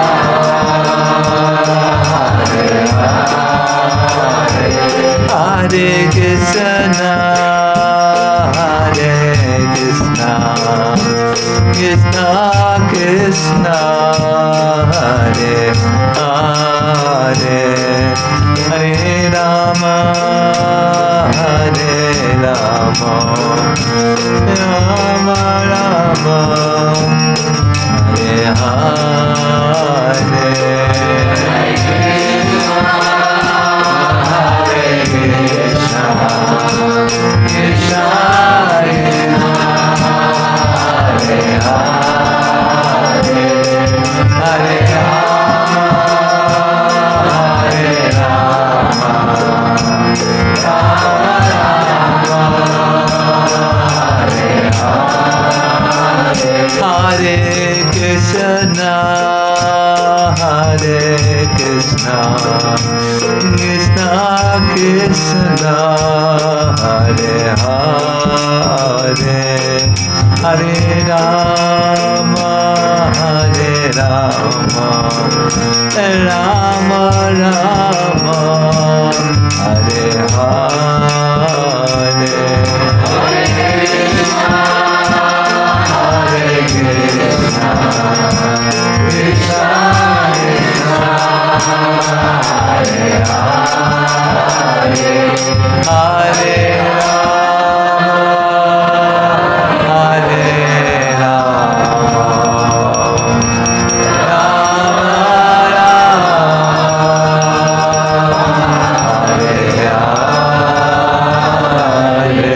Rama, Hare Krishna, Hare Krishna, Krishna Krishna, Hare Hare, Hare Rama, Hare Rama, Rama Rama, Hare Hare, Hare Krishna, Krishna Krishna, Hare Hare, Hare Rama, Hare Rama, Rama Rama, Hare Hare, Hare Krishna, Hare Krishna, Krishna Krishna, Hare Hare, Hare Rama, Hare Rama, Rama Rama, Hare Hare, Hare Krishna, Hare Krishna, Krishna Krishna, Hare Hare, Hare Rama, Hare Rama, Rama Rama, Hare Hare.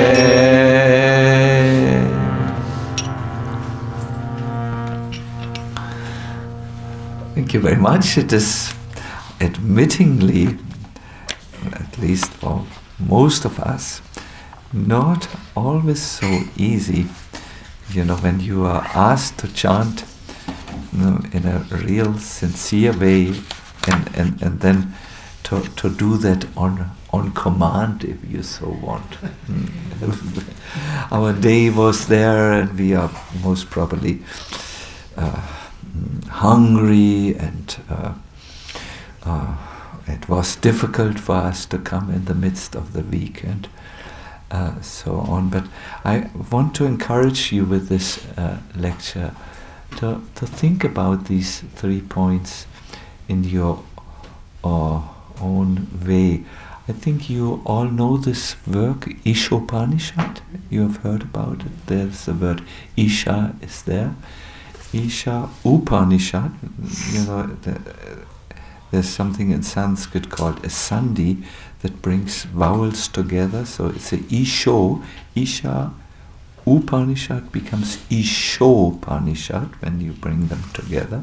Thank you very much. It is admittingly, at least for most of us, not always so easy. You know, when you are asked to chant, you know, in a real sincere way, and then to do that on on command, if you so want. Our day was there, and we are most probably hungry, and it was difficult for us to come in the midst of the week, and so on. But I want to encourage you with this lecture to think about these 3 points in your own way. I think you all know this work, Ishopanishad. You have heard about it. There's the word Isha is there. Isha Upanishad. You know, there's something in Sanskrit called a sandhi that brings vowels together. So it's a Isho. Isha Upanishad becomes Ishopanishad when you bring them together.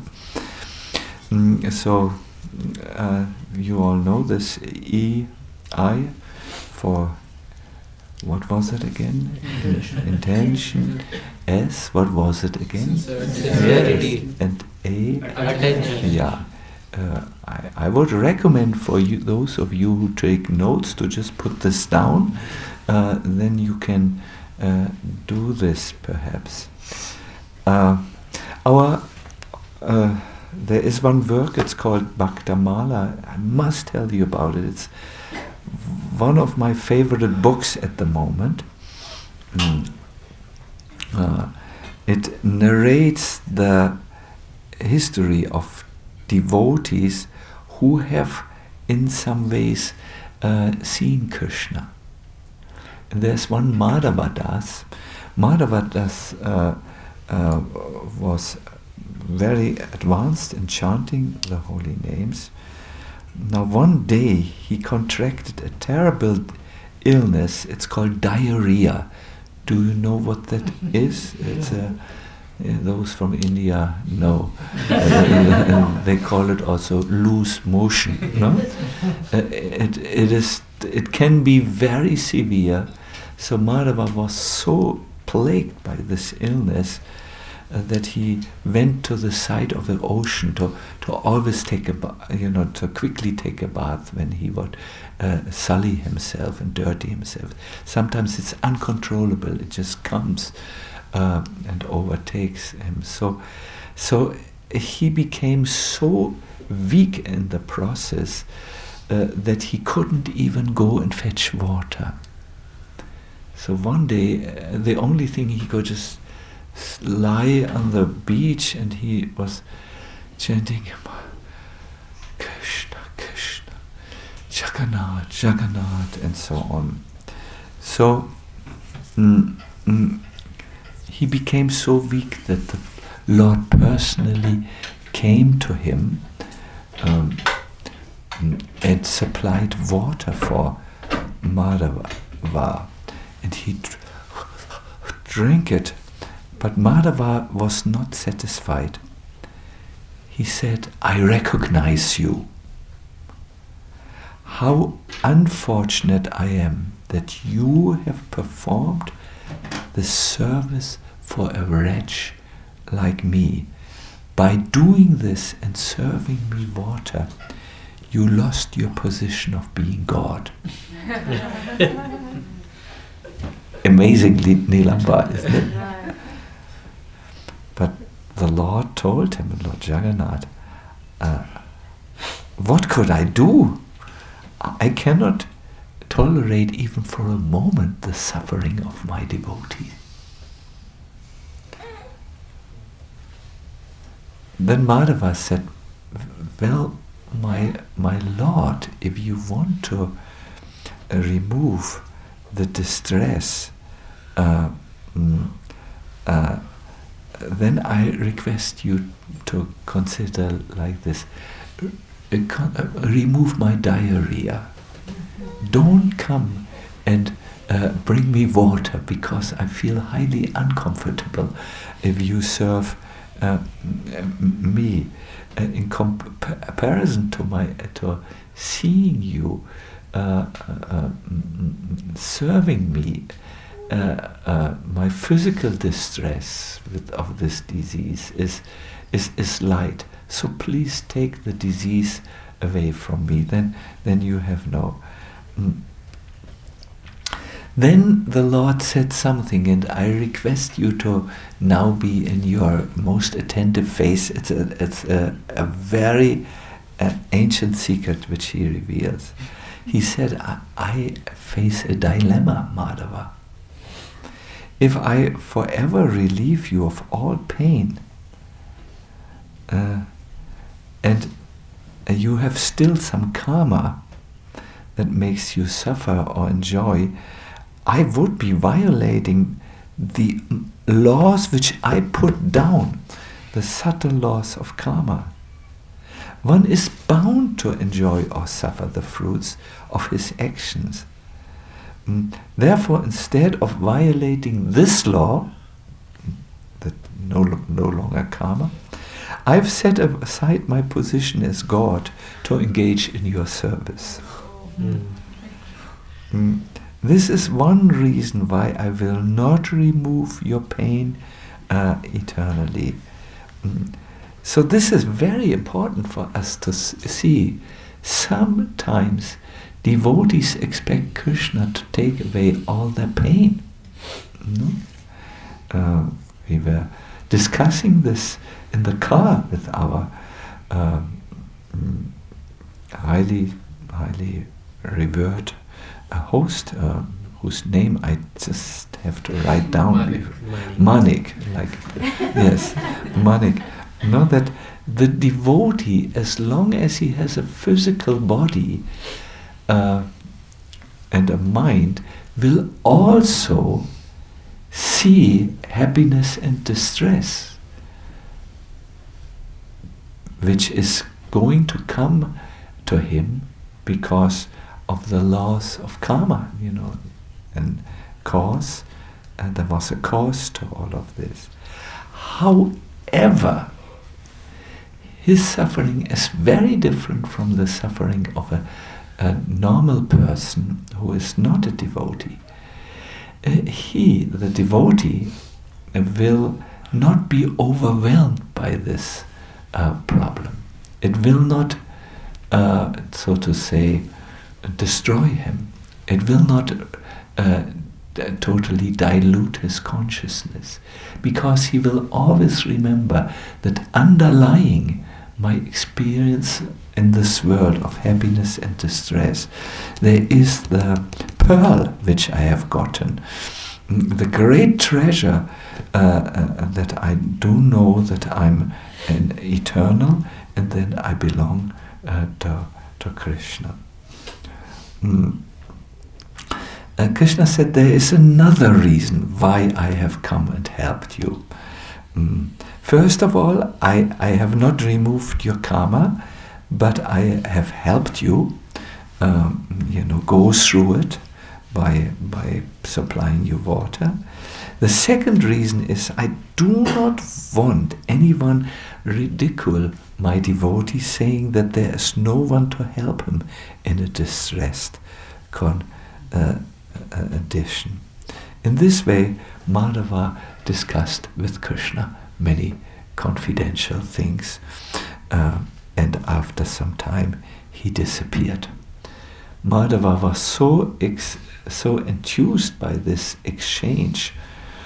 So you all know this I for, what was it again? Intention. S, what was it again? Sincerity. And A? Attention. Yeah. I would recommend for you, those of you who take notes, to just put this down. Then you can do this perhaps. There is one work, it's called Bhaktamala. I must tell you about it. It's one of my favorite books at the moment. It narrates the history of devotees who have in some ways seen Krishna. And there's one Madhavadas. Madhavadas was very advanced in chanting the holy names. Now one day he contracted a terrible illness. It's called diarrhea. Do you know what that is? It's those from India know. And they call it also loose motion. No? It can be very severe. So Madhava was so plagued by this illness that he went to the side of the ocean to always take a bath, to quickly take a bath when he would sully himself and dirty himself. Sometimes it's uncontrollable; it just comes and overtakes him. So he became so weak in the process that he couldn't even go and fetch water. So one day, the only thing he could just lie on the beach, and he was chanting Krishna, Krishna, Jagannath, Jagannath, and so on. So he became so weak that the Lord personally came to him and supplied water for Madhava, and he drank it. But Madhava was not satisfied. He said, I recognize you. How unfortunate I am that you have performed the service for a wretch like me. By doing this and serving me water, you lost your position of being God. Amazingly, Nilambar, isn't it? But the Lord told him, Lord Jagannath, what could I do? I cannot tolerate even for a moment the suffering of my devotee. Then Madhava said, well, my Lord, if you want to remove the distress, then I request you to consider like this. Remove my diarrhea. Don't come and bring me water, because I feel highly uncomfortable if you serve me. In comparison to seeing you serving me, my physical distress of this disease is light. So please take the disease away from me. Then you have no Then the Lord said something, and I request you to now be in your most attentive face. It's a very ancient secret which he reveals. He said, I face a dilemma, Madhava. If I forever relieve you of all pain, and you have still some karma that makes you suffer or enjoy, I would be violating the laws which I put down, the subtle laws of karma. One is bound to enjoy or suffer the fruits of his actions. Therefore, instead of violating this law, that no longer karma, I've set aside my position as God to engage in your service. This is one reason why I will not remove your pain eternally. So this is very important for us to see. Sometimes devotees expect Krishna to take away all their pain. We were discussing this in the car with our highly revered host, whose name I just have to write down. Manik, yes, Manik. Know that the devotee, as long as he has a physical body and a mind, will also see happiness and distress, which is going to come to him because of the laws of karma, and cause, and there was a cause to all of this. However, his suffering is very different from the suffering of a normal person who is not a devotee. He, the devotee, will not be overwhelmed by this problem. It will not, so to say, destroy him. It will not totally dilute his consciousness, because he will always remember that underlying my experience in this world of happiness and distress, there is the pearl which I have gotten, the great treasure that I do know that I'm an eternal, and then I belong to Krishna. Krishna said, there is another reason why I have come and helped you. First of all, I have not removed your karma, but I have helped you, go through it by supplying you water. The second reason is I do not want anyone ridicule my devotee, saying that there is no one to help him in a distressed condition. In this way, Madhava discussed with Krishna many confidential things, and after some time he disappeared. Madhava was so enthused by this exchange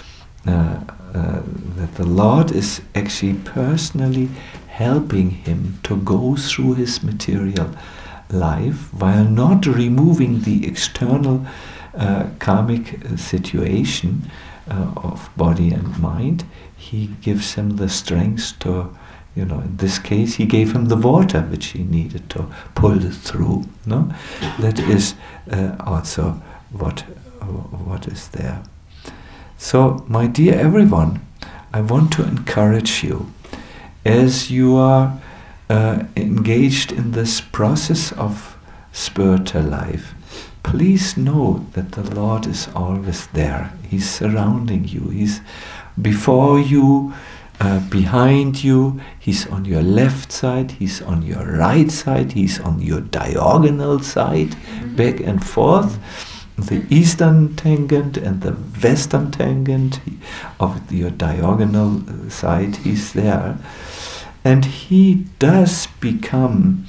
that the Lord is actually personally helping him to go through his material life while not removing the external karmic situation of body and mind. He gives him the strength to, in this case, he gave him the water which he needed to pull it through. No, that is also what is there. So, my dear everyone, I want to encourage you, as you are engaged in this process of spiritual life, please know that the Lord is always there. He's surrounding you. He's before you, behind you. He's on your left side. He's on your right side. He's on your diagonal side, back and forth. The eastern tangent and the western tangent of your diagonal side, he's there. And he does become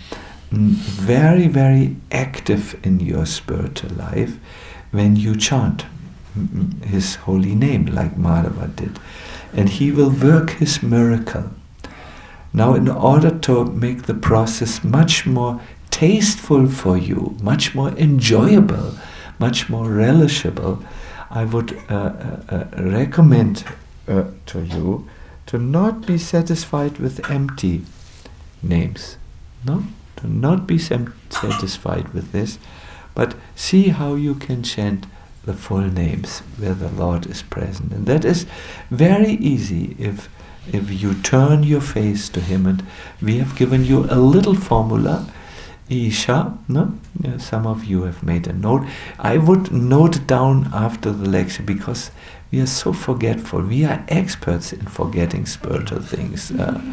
very, very active in your spiritual life when you chant his holy name like Madhava did. And he will work his miracle. Now, in order to make the process much more tasteful for you, much more enjoyable, much more relishable, I would recommend to you to not be satisfied with empty names. No? To not be satisfied with this, but see how you can chant the full names where the Lord is present. And that is very easy if you turn your face to Him. And we have given you a little formula, Isha, no? Some of you have made a note. I would note down after the lecture because we are so forgetful. We are experts in forgetting spiritual things.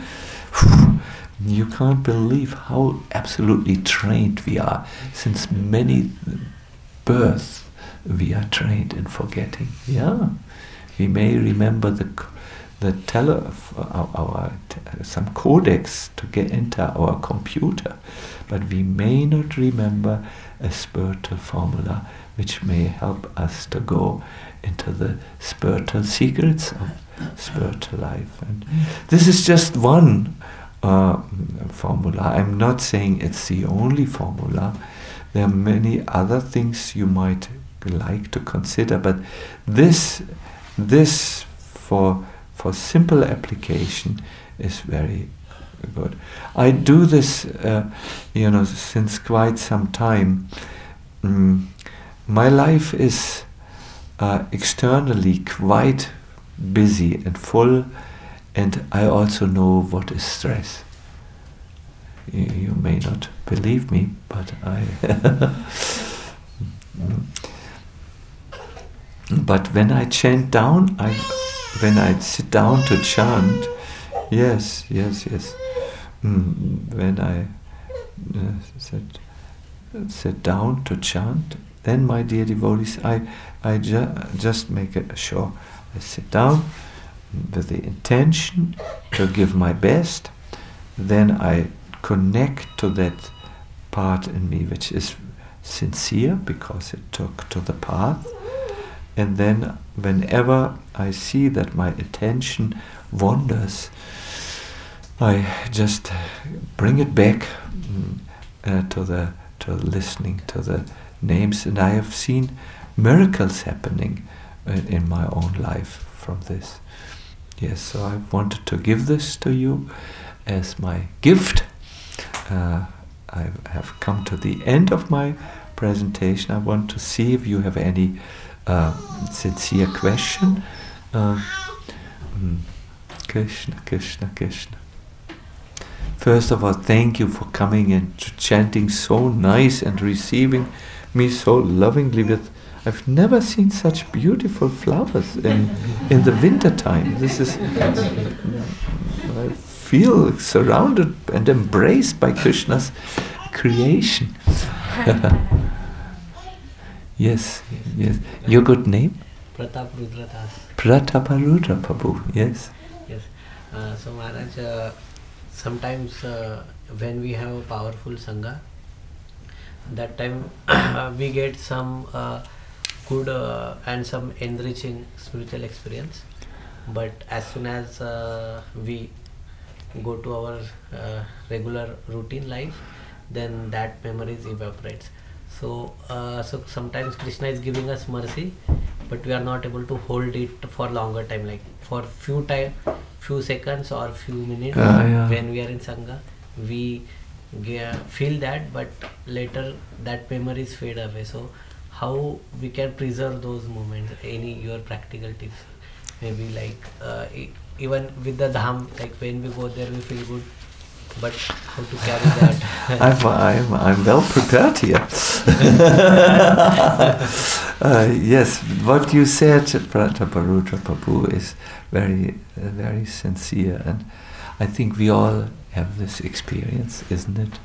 You can't believe how absolutely trained we are. Since many births, we are trained in forgetting. Yeah, we may remember some codex to get into our computer, but we may not remember a spiritual formula which may help us to go into the spiritual secrets of spiritual life. And this is just one formula. I'm not saying it's the only formula. There are many other things you might like to consider, but this for simple application is very good. I do this since quite some time. My life is externally quite busy and full, and I also know what is stress. You may not believe me, but but when I chant down, when I sit down to chant, yes. When I sit down to chant, then, my dear devotees, I just make it sure. I sit down with the intention to give my best. Then I connect to that part in me which is sincere because it took to the path. And then whenever I see that my attention wanders, I just bring it back to listening to the names. And I have seen miracles happening in my own life from this. Yes, so I wanted to give this to you as my gift. I have come to the end of my presentation. I want to see if you have any sincere question. Krishna, Krishna, Krishna. First of all, thank you for coming and chanting so nice and receiving me so lovingly. I've never seen such beautiful flowers in the winter time. This is, I feel surrounded and embraced by Krishna's creation. Yes. Your good name? Pratap Rudra Das. Pratap Rudra Prabhu, yes. Yes. So Maharaj, sometimes when we have a powerful Sangha, that time we get some good and some enriching spiritual experience. But as soon as we go to our regular routine life, then that memories evaporates. So sometimes Krishna is giving us mercy, but we are not able to hold it for longer time, like for few seconds or few minutes. When we are in Sangha, we feel that, but later that memories fade away. So how we can preserve those moments? Any your practical tips? Maybe like even with the dham, like when we go there we feel good, but how to carry that? I'm well prepared here. Yes, what you said, Pratap Rudra Prabhu, is very, very sincere, and I think we all have this experience, isn't it?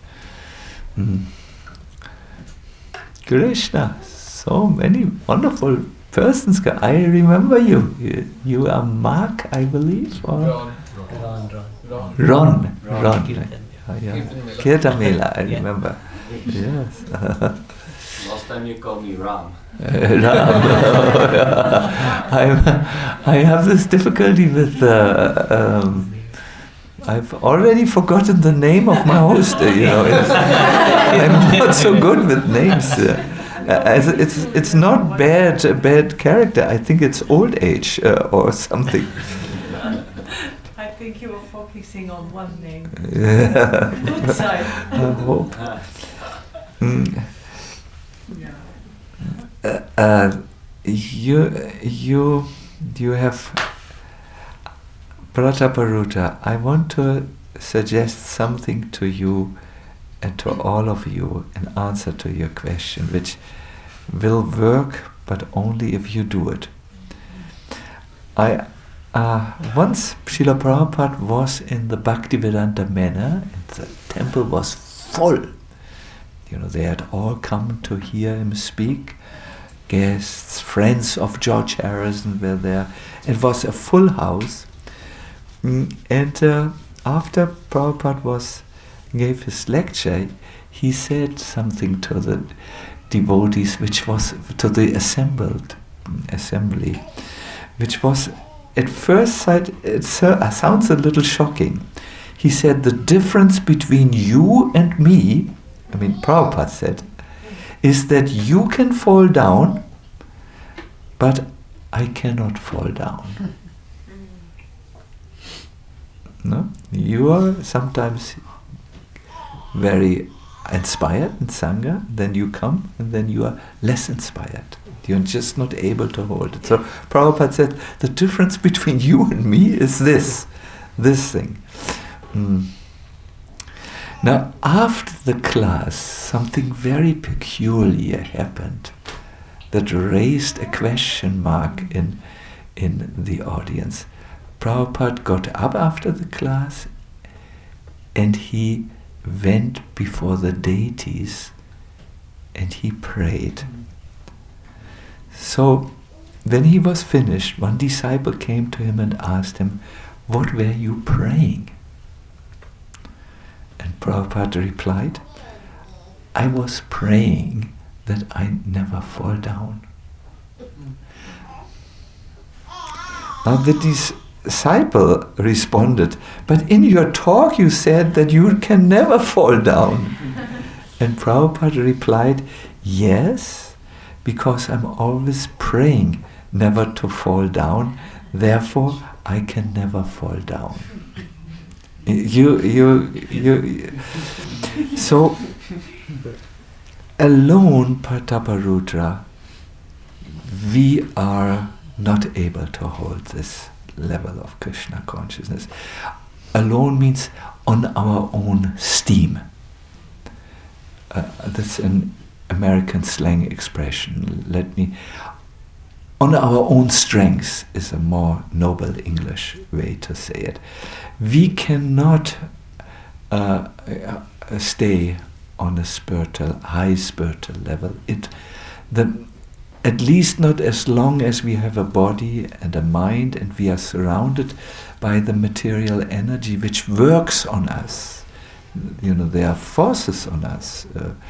Krishna, so many wonderful persons. I remember you. You are Mark, I believe, or Ron. Yeah. Kirtan Mela, I remember. Yes. Last time you called me Ram. Ram. I have this difficulty with. I've already forgotten the name of my host. I'm not so good with names. It's not bad character. I think it's old age or something. I think you were focusing on one name. Yeah. Good side. I hope. You have Prataparuta. I want to suggest something to you and to all of you in answer to your question, which will work, but only if you do it. Once Srila Prabhupada was in the Bhaktivedanta Manor, and the temple was full. They had all come to hear him speak. Guests, friends of George Harrison were there. It was a full house. And after Prabhupada gave his lecture, he said something to the devotees, which was to the assembly, which was, at first sight, it sounds a little shocking. He said, the difference between you and me, Prabhupada said, is that you can fall down, but I cannot fall down. No? You are sometimes very inspired in Sangha, then you come, and then you are less inspired. You're just not able to hold it. So Prabhupada said, the difference between you and me is this thing. Now, after the class, something very peculiar happened that raised a question mark in the audience. Prabhupada got up after the class and he went before the deities and he prayed. So, when he was finished, one disciple came to him and asked him, "What were you praying?" And Prabhupada replied, "I was praying that I never fall down." Now the disciple responded, "But in your talk you said that you can never fall down." And Prabhupada replied, "Yes, because I'm always praying never to fall down, therefore I can never fall down." So alone, Prataparudra, we are not able to hold this level of Krishna consciousness. Alone means on our own steam. That's an American slang expression. On our own strength is a more noble English way to say it. We cannot stay on a high spiritual level. At least not as long as we have a body and a mind and we are surrounded by the material energy which works on us. There are forces on us.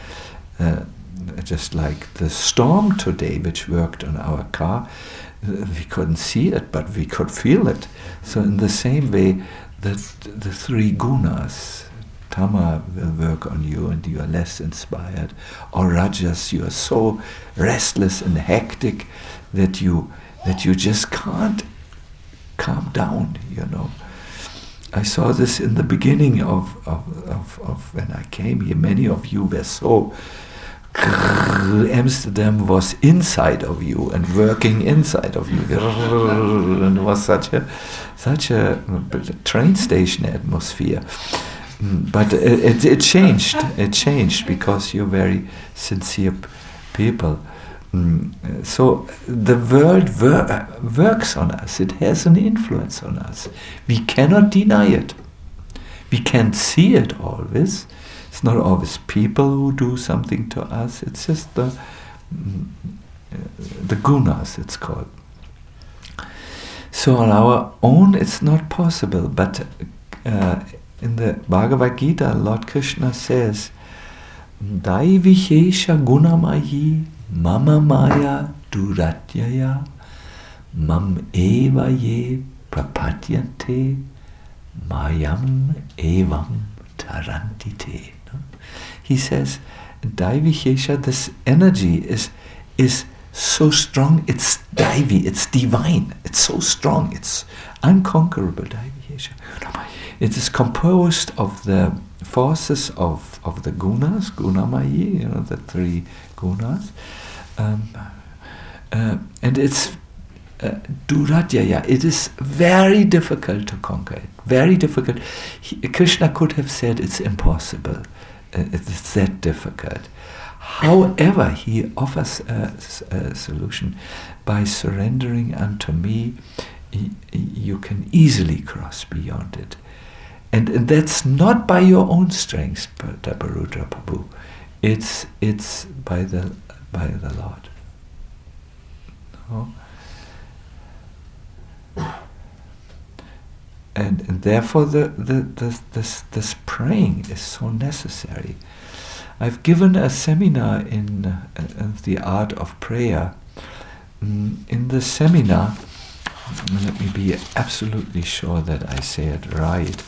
Just like the storm today, which worked on our car, we couldn't see it, but we could feel it. So in the same way, the three gunas, Tama will work on you and you are less inspired, or Rajas, you are so restless and hectic that you just can't calm down, I saw this in the beginning of when I came here. Many of you were so... Amsterdam was inside of you and working inside of you, and it was such a train station atmosphere. But it changed. It changed because you're very sincere people. So the world works on us. It has an influence on us. We cannot deny it. We can't see it always. It's not always people who do something to us. It's just the gunas, it's called. So on our own, it's not possible. But in the Bhagavad Gita, Lord Krishna says, Daivishesha gunamayi mama maya duratyaya mam eva ye prapadyante mayam evam tarantite. He says, Daivishesha, this energy is so strong, it's Daivi, it's divine, it's so strong, it's unconquerable. Daivishesha. It is composed of the forces of the gunas, gunamayi, the three gunas, and it's Duratyaya. It is very difficult to conquer it. Very difficult. Krishna could have said it's impossible. It's that difficult. However, he offers a solution. By surrendering unto me, you can easily cross beyond it. And that's not by your own strength, Tabarudra Prabhu. It's by the Lord. No? And therefore this praying is so necessary. I've given a seminar in the art of prayer. In the seminar, let me be absolutely sure that I say it right.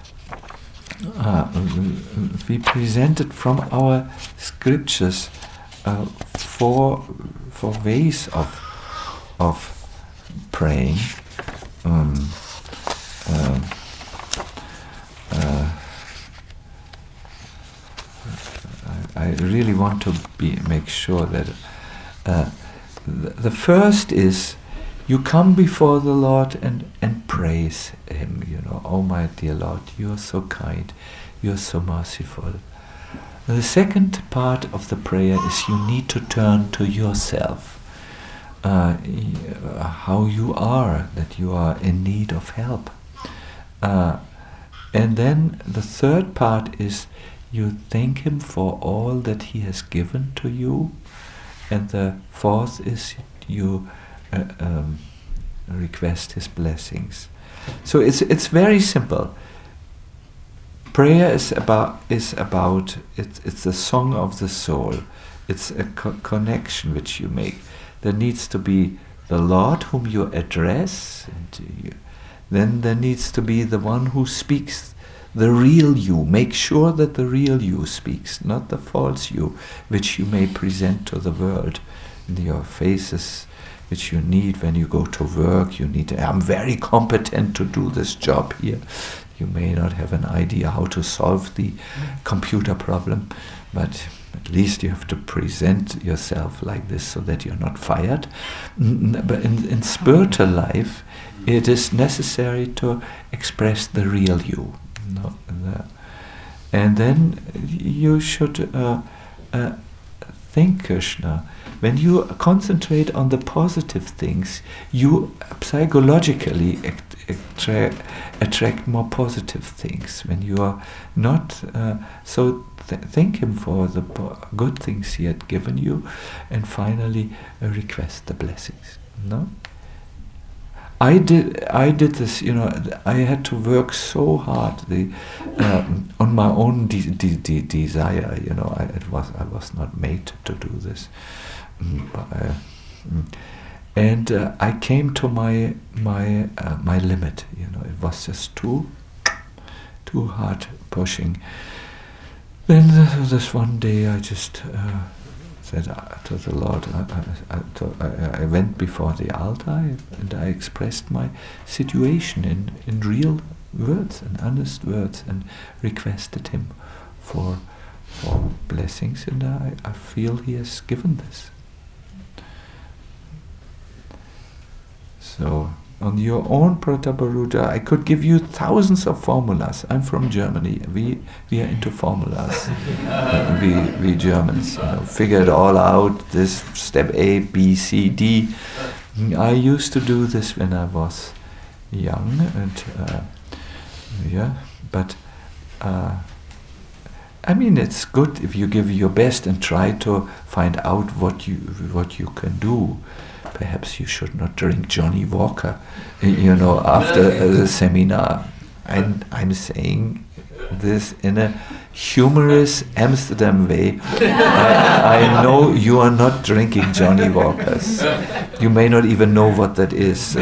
We presented from our scriptures four ways of praying. I really want to make sure that the first is you come before the Lord and praise Him. Oh my dear Lord, you are so kind, you are so merciful. The second part of the prayer is you need to turn to yourself, how you are, that you are in need of help. And then the third part is you thank Him for all that He has given to you. And the fourth is you request His blessings. So it's very simple. Prayer is about it's a song of the soul. It's a connection which you make. There needs to be the Lord whom you address, and then there needs to be the one who speaks, the real you. Make sure that the real you speaks, not the false you, which you may present to the world in your faces, which you need when you go to work. You need, I'm very competent to do this job here. You may not have an idea how to solve the computer problem, but at least you have to present yourself like this so that you're not fired. But in spiritual life, it is necessary to express the real you. And then you should thank Krishna. When you concentrate on the positive things, you psychologically attract more positive things. When you are not, thank Him for the good things He had given you, and finally request the blessings. No, I did this. I had to work so hard on my own desire. I was not made to do this. And I came to my limit. It was just too hard pushing. Then this one day I just said to the Lord, I went before the altar and I expressed my situation in real words and honest words, and requested Him for blessings, and I feel He has given this. So, on your own Prataparudra, I could give you thousands of formulas. I'm from Germany. We are into formulas. we Germans, figure it all out. This step A, B, C, D. I used to do this when I was young, and but I mean, it's good if you give your best and try to find out what you can do. Perhaps you should not drink Johnny Walker, after the seminar. And I'm saying this in a humorous Amsterdam way. I know you are not drinking Johnny Walkers. You may not even know what that is.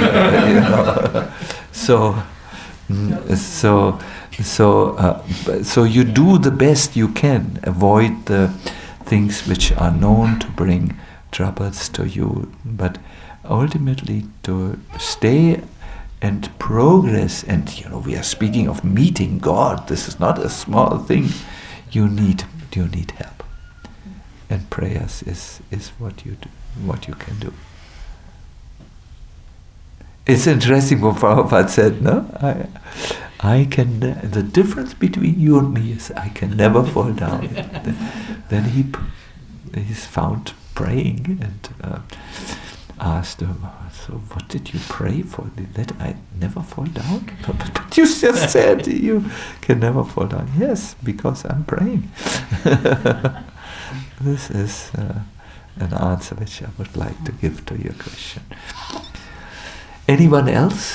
So you do the best you can. Avoid the things which are known to bring troubles to you, but ultimately to stay and progress. And we are speaking of meeting God. This is not a small thing. You need help, and prayers is what you do, what you can do. It's interesting what Prabhupada said, no? I can. The difference between you and me is I can never fall down. Then he's found praying and asked him, so what did you pray for? That I never fall down? But you just said you can never fall down. Yes, because I'm praying. This is an answer which I would like to give to your question. Anyone else?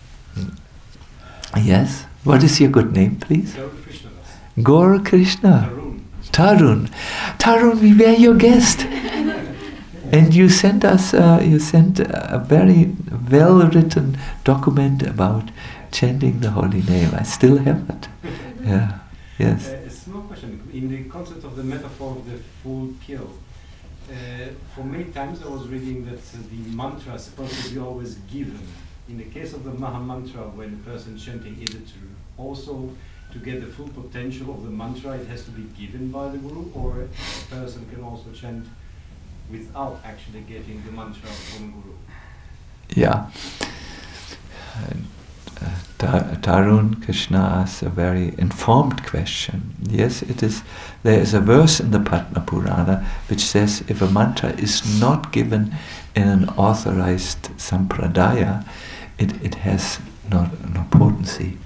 Yes? What is your good name, please? Gaur Krishna. Tarun. Tarun, we were your guest. And you sent us, a very well-written document about chanting the holy name. I still have it. Yeah. Yes. A small question. In the concept of the metaphor of the full pill, for many times I was reading that the mantra is supposed to be always given. In the case of the Maha Mantra, when a person chanting, is it also to get the full potential of the mantra, it has to be given by the Guru, or a person can also chant without actually getting the mantra from Guru? Yeah. Tarun Krishna asks a very informed question. Yes, it is. There is a verse in the Padma Purana which says if a mantra is not given in an authorized sampradaya, it has no potency,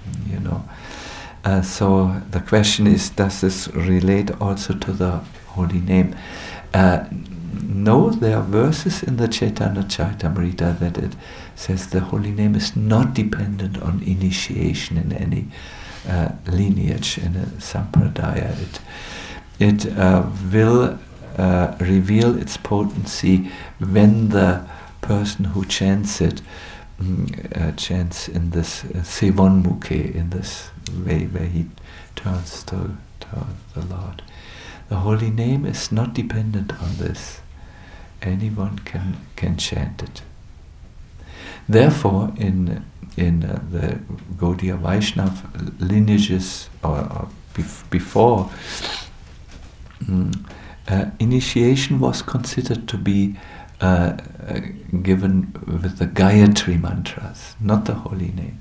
So the question is, does this relate also to the holy name? No, there are verses in the Chaitanya Charitamrita that it says the holy name is not dependent on initiation in any lineage, in a sampradaya. It will reveal its potency when the person who chants it chants in this Sevonmukhe, in this way where he turns to the Lord. The holy name is not dependent on this. Anyone can chant it. Therefore, in the Gaudiya Vaishnava lineages or before, initiation was considered to be given with the Gayatri mantras, not the holy name.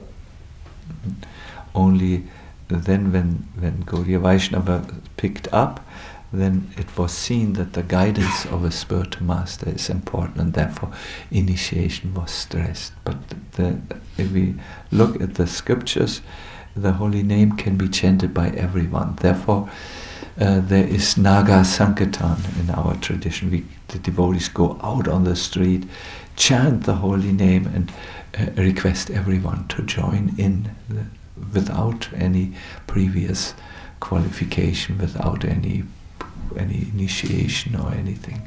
Only then when Gaudiya Vaishnava picked up, then it was seen that the guidance of a spiritual master is important, and therefore initiation was stressed. But if we look at the scriptures, the holy name can be chanted by everyone. Therefore, there is Naga Sankirtan in our tradition. The devotees go out on the street, chant the holy name, and request everyone to join in without any previous qualification, without any initiation or anything.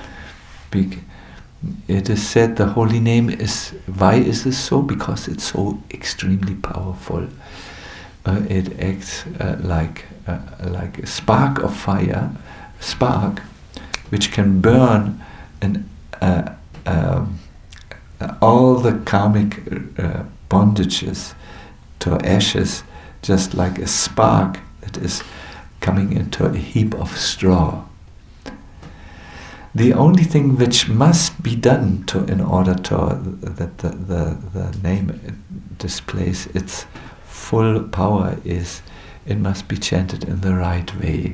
It is said the holy name is, why is this so? Because it's so extremely powerful. It acts like a spark of fire, which can burn all the karmic bondages to ashes, just like a spark that is coming into a heap of straw. The only thing which must be done in order that the name displays its full power is it must be chanted in the right way.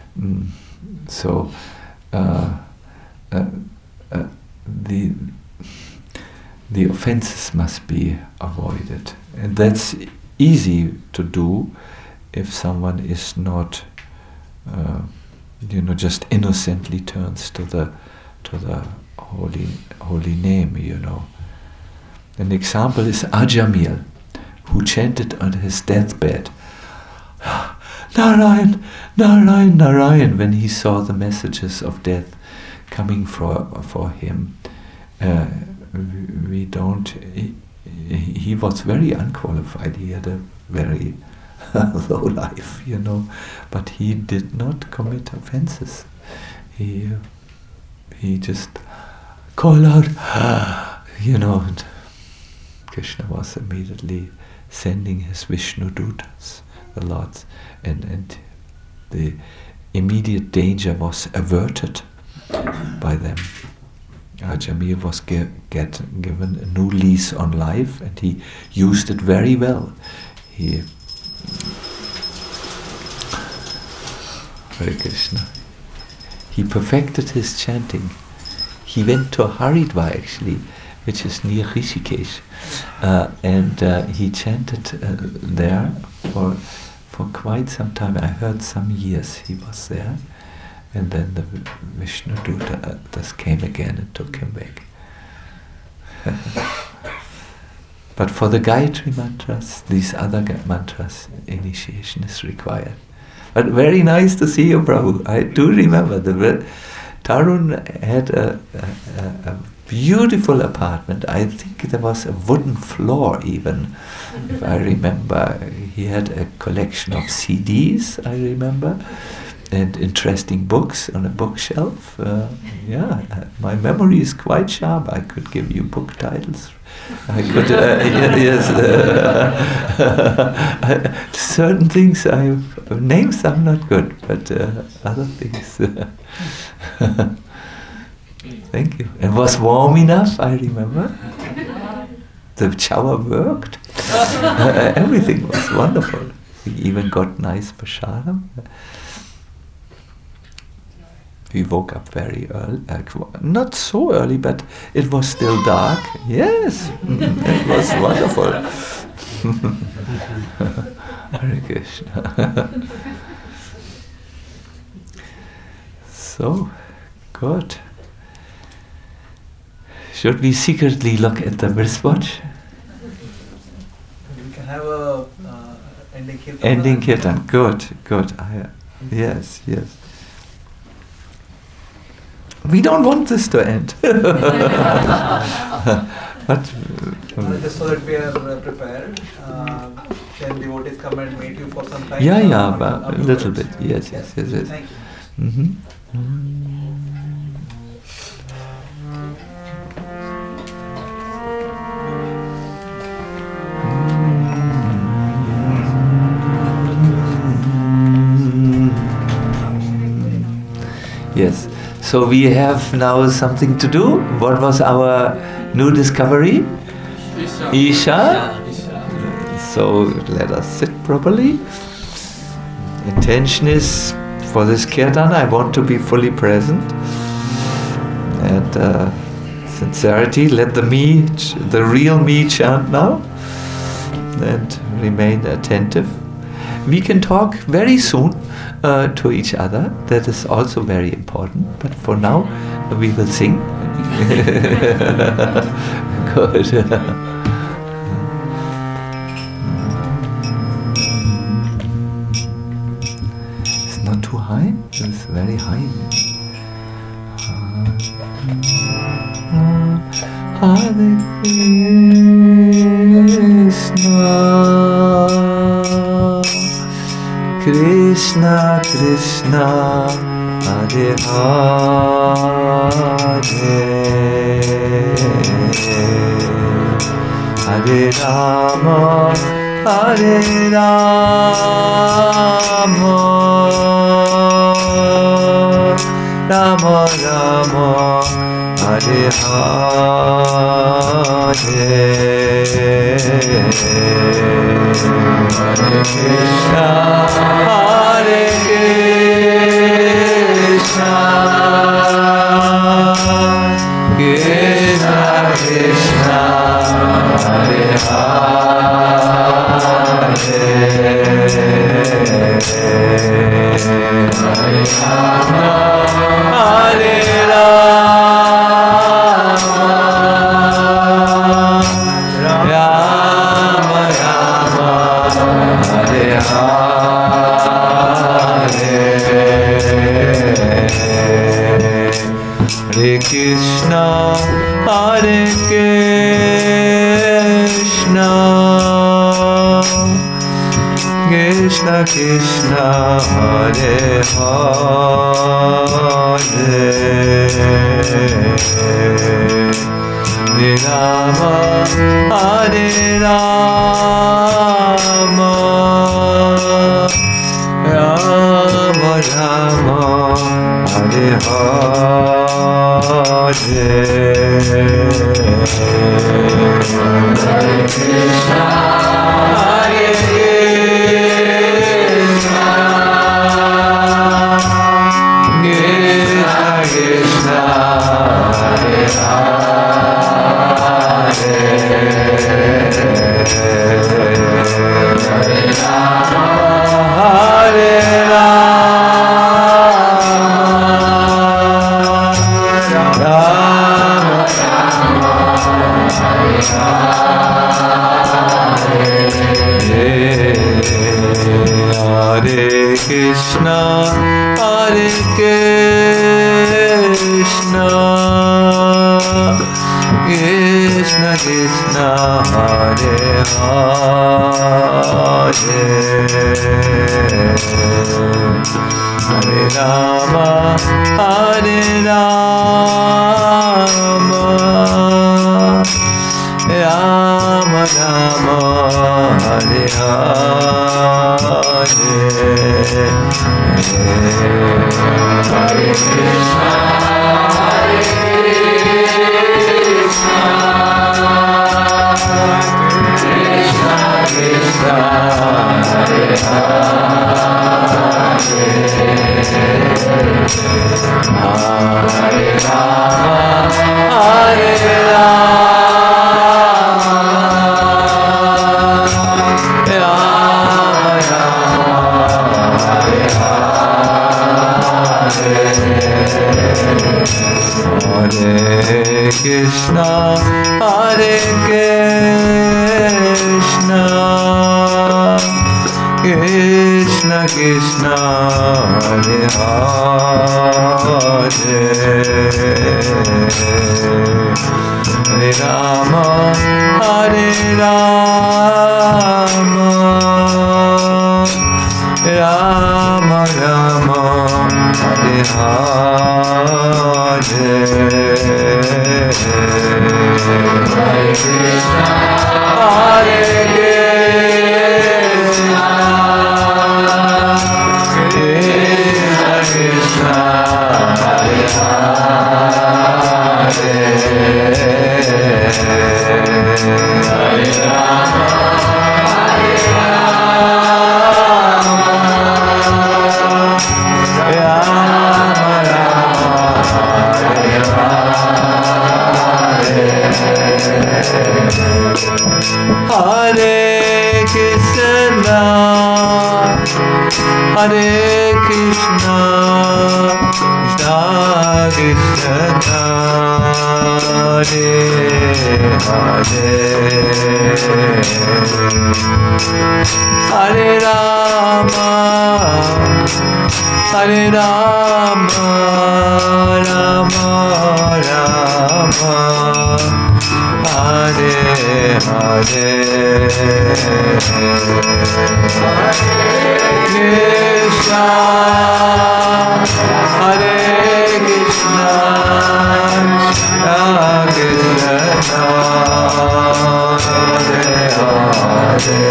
So the offenses must be avoided, and that's easy to do if someone is not, just innocently turns to the holy name. An example is Ajamil, who chanted on his deathbed, Narayan, Narayan, Narayan, when he saw the messages of death coming for him. He was very unqualified. He had a very low life, but he did not commit offenses. He just called out, and Krishna was immediately sending his Vishnu Dutas, the lords, and the immediate danger was averted by them. Ajamir was given a new lease on life, and he used it very well. Hare Krishna. He perfected his chanting. He went to Haridwar actually, which is near Rishikesh, and he chanted there for quite some time. I heard some years he was there, and then the Vishnu Dutas came again and took him back. But for the Gayatri mantras, these other mantras, initiation is required. But very nice to see you, Prabhu. I do remember Tarun had a beautiful apartment. I think there was a wooden floor even, if I remember. He had a collection of CDs, I remember, and interesting books on a bookshelf. My memory is quite sharp. I could give you book titles. I could, certain things, names I'm not good, but other things. Thank you. It was warm enough, I remember. The shower worked. Everything was wonderful. We even got nice prasadam. We woke up very early, not so early, but it was still dark. Yes, it was wonderful. Hare Krishna. So, good. Should we secretly look at the wristwatch? We can have a ending kirtan. Ending kirtan. Good. Yes. We don't want this to end. But just so that we are prepared, can devotees come and meet you for some time? Yeah, but a little bit. Yes. Thank you. Mm-hmm. Yes. So we have now something to do. What was our new discovery? Isha. So let us sit properly. Intention is for this kirtan, I want to be fully present. And sincerity, let the real me chant now. And remain attentive. We can talk very soon to each other. That is also very important. But for now, we will sing. Good. It's not too high. It's very high. Hare Krishna, Krishna Krishna, Hare Hare, Hare Rama, Hare Rama, Rama Rama, Hare Hare, Hare Krishna, Hare Krishna, Krishna Krishna, Hare Hare, Hare Rama, Hare Rama, Hare Krishna, Hare Krishna, Krishna Krishna, Hare Hare, Hare Rama, Hare Rama, Rama Rama, Hare Hare, Hare Krishna, Hare Krishna, Krishna Krishna, Hare Krishna, Hare Krishna, Krishna Krishna, Hare Hare, Hare Rama, Hare Rama, Rama Rama, Hare Hare, Hare Krishna, Hare Krishna, Krishna Krishna, Hare Hare, Hare Rama, Hare Krishna, Hare Krishna, Krishna Krishna, Hare Hare, Hare Rama, Hare Rama, Rama Rama, Hare Hare, Hare Krishna, Hare Krishna, Krishna Krishna, Hare Hare, Hare Rama, Hare Hare Krishna, Hare Krishna, Krishna Krishna, Hare Hare, Hare Rama, Hare Rama, Rama Rama, Hare Hare, Krishna, Hare Krishna, Krishna Krishna, Hare Hare,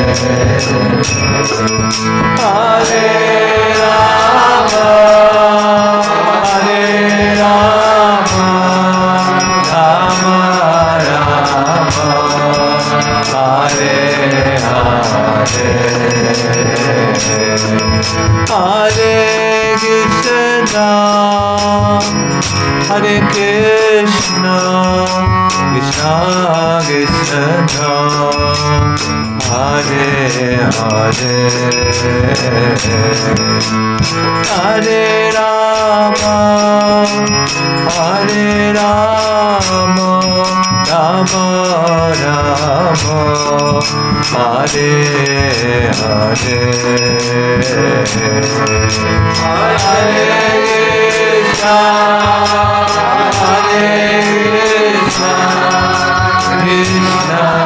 Hare Rama, Hare Rama, Rama Rama, Hare Hare, Hare Krishna, Hare Krishna, Krishna Krishna, Hare Hare, Hare Rama, Hare Rama, Rama Rama, Hare Hare, Hare Krishna,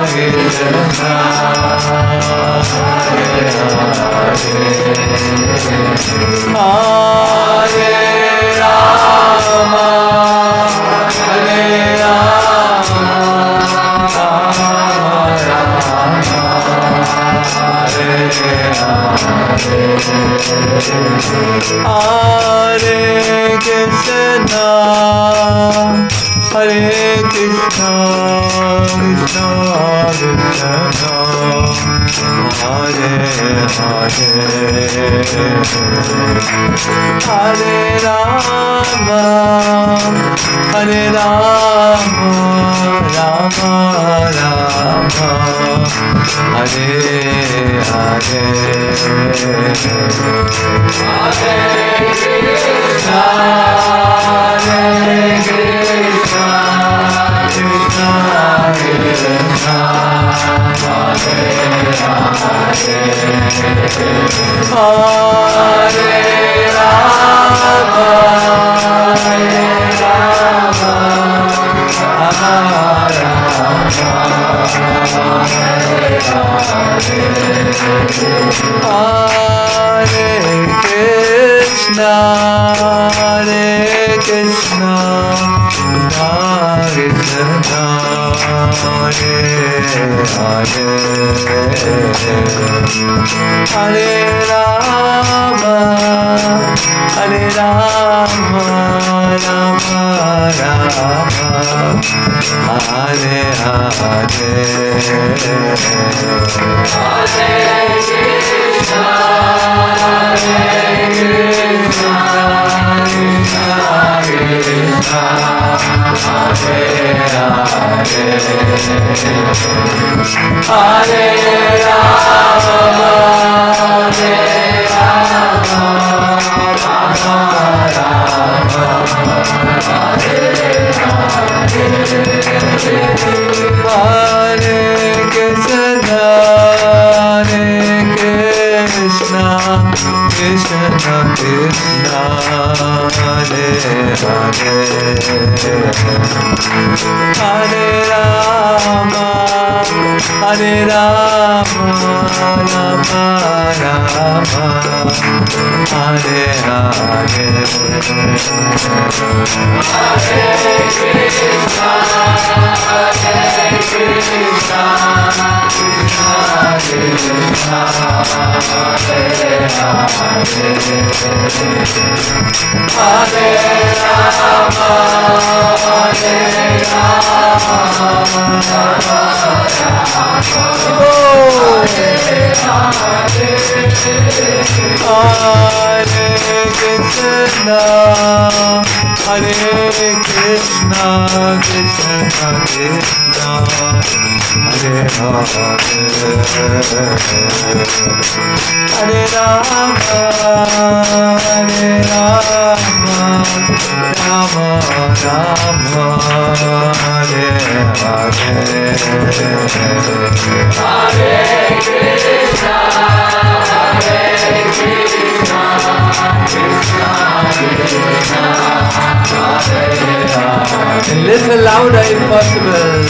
Little louder if possible.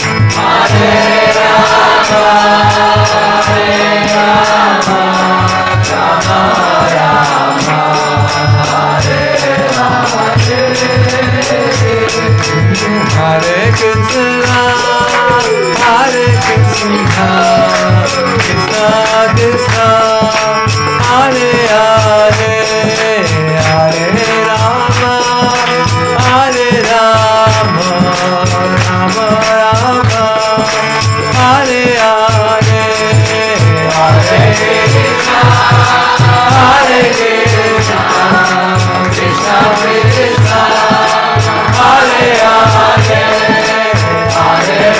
Hare Rama, Hare Rama, Rama Rama, Hare Hare. Hare Krishna, Hare Krishna, Krishna Krishna, Hare Hare, Hare Rama, Hare Rama, Rama Rama, Hare Hare, Hare Krishna, Hare Krishna, Krishna Krishna, Hare Hare, Hare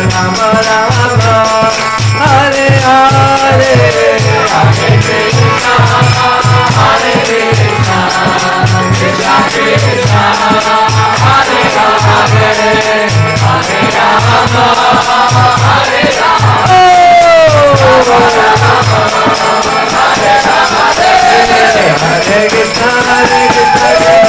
Rama Rama, Hare Hare, Hare Krishna, Hare Krishna, Krishna Krishna, Hare Hare, Hare Rama, Hare Rama, Hare Krishna, Hare Krishna,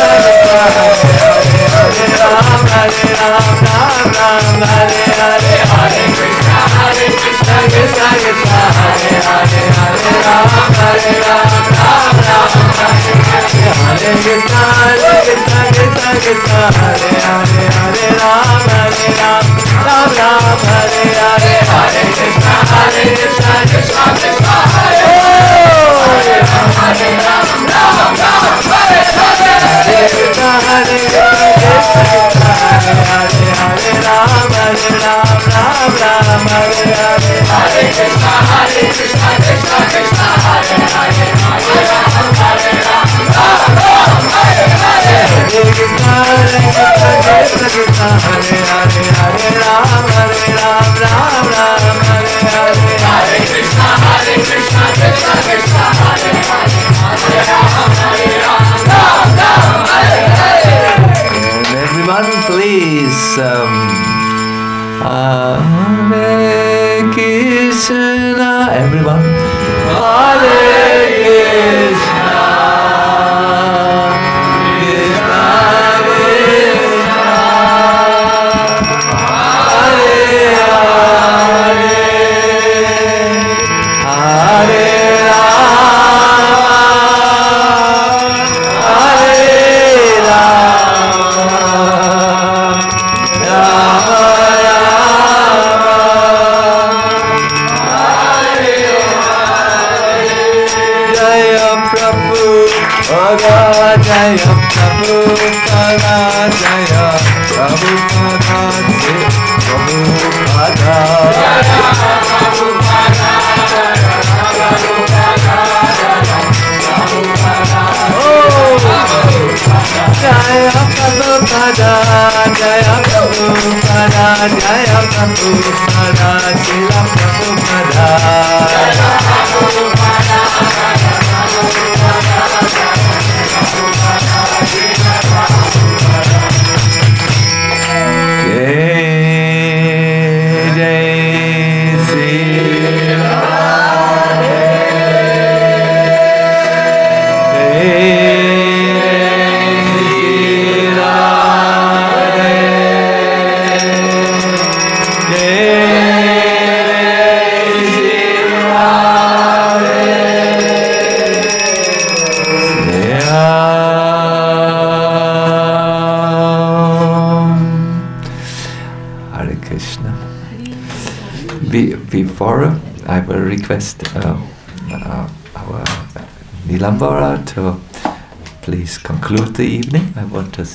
Hare Ram, Hare Ram, Ram Ram, Hare Hare, Hare Krishna, Krishna Krishna, Hare Hare, Hare Ram, Hare Ram, Ram Ram, Hare Krishna, Krishna Krishna, Hare Hare, Hare Ram, Hare Ram, Ram Ram, Hare Hare, Hare Krishna, Krishna Krishna, Hare Ram, Hare Ram, Ram Ram, Hare Hare, Hare Krishna, Krishna Krishna, Hare Hare, Hare Ram, Hare Ram, Ram Ram, Hare Hare, Hare Krishna, Krishna Krishna, Hare Hare, Hare Ram, Hare Ram, Ram Ram, Hare Hare, Hare Krishna, Krishna Krishna, Hare Hare, Hare Ram, Hare Ram, Ram Ram, Hare Hare, Hare Krishna, Krishna Krishna, Hare Hare, Hare Ram, Hare Ram, Ram Ram, Hare Hare. And everyone, please, Hare Krishna, everyone, Hare Krishna, Krishna Krishna, Hare Hare, Hare Jaya Prabhupada, Jaya Prabhupada, Prabhupada, Jaya Prabhupada, Jaya Prabhupada, Jaya Prabhupada, Jaya Prabhupada, Srila Prabhupada, Jaya Prabhupada, Before I will request our Nilambara to please conclude the evening, I want to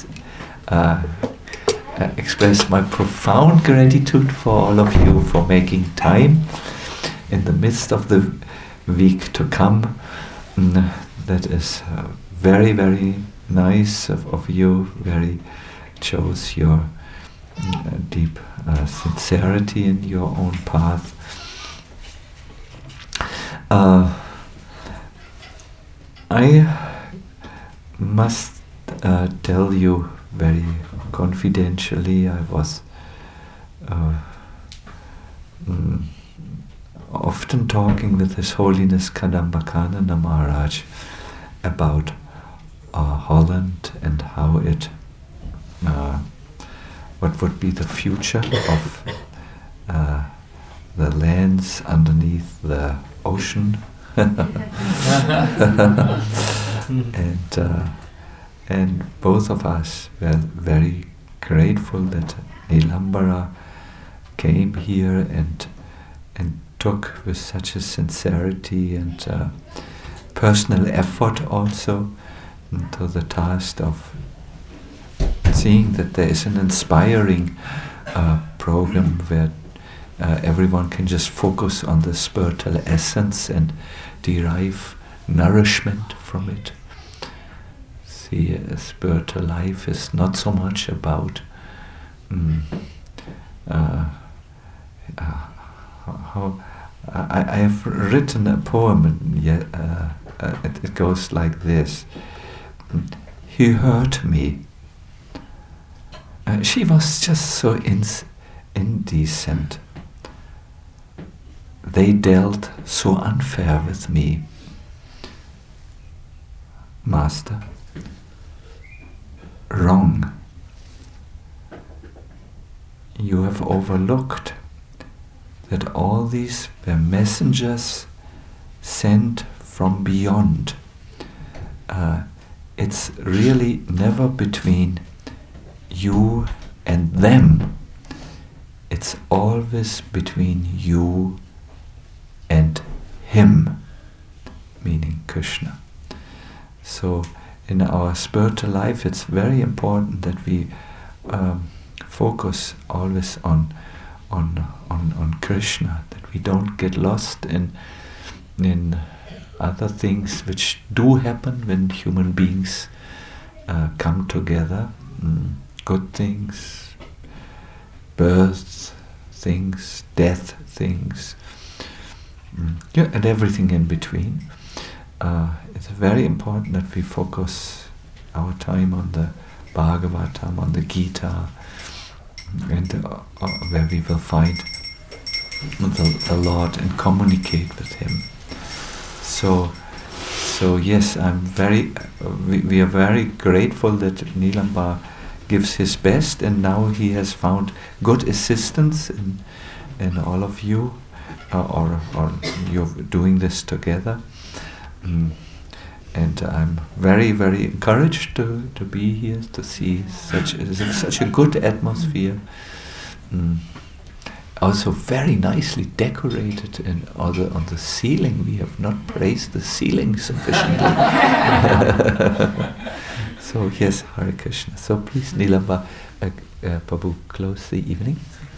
express my profound gratitude for all of you for making time in the midst of the week to come. That is very, very nice of you. Very shows your deep sincerity in your own path. I must tell you very confidentially, I was often talking with His Holiness Kadambakananda Maharaj about Holland and how it what would be the future of the lands underneath the ocean. And both of us were very grateful that Nilambara came here and took with such a sincerity and personal effort also to the task of seeing that there is an inspiring program where everyone can just focus on the spiritual essence and derive nourishment from it. See, a spiritual life is not so much about how I have written a poem. It goes like this. He hurt me. She was just so indecent. They dealt so unfair with me. Master, wrong. You have overlooked that all these were messengers sent from beyond. It's really never between you and them. It's always between you and him, meaning Krishna. So in our spiritual life, it's very important that we focus always on Krishna, that we don't get lost in other things which do happen when human beings come together. Good things, birth things, death things, and everything in between. It's very important that we focus our time on the Bhagavatam, on the Gita, and where we will find the Lord and communicate with Him. So yes, we are very grateful that Nilambar gives his best, and now he has found good assistance in all of you, or you're doing this together. And I'm very, very encouraged to be here, to see such a good atmosphere. Also very nicely decorated, and on the ceiling. We have not praised the ceiling sufficiently. So yes, Hare Krishna. So please, Nilambar, Prabhu, close the evening.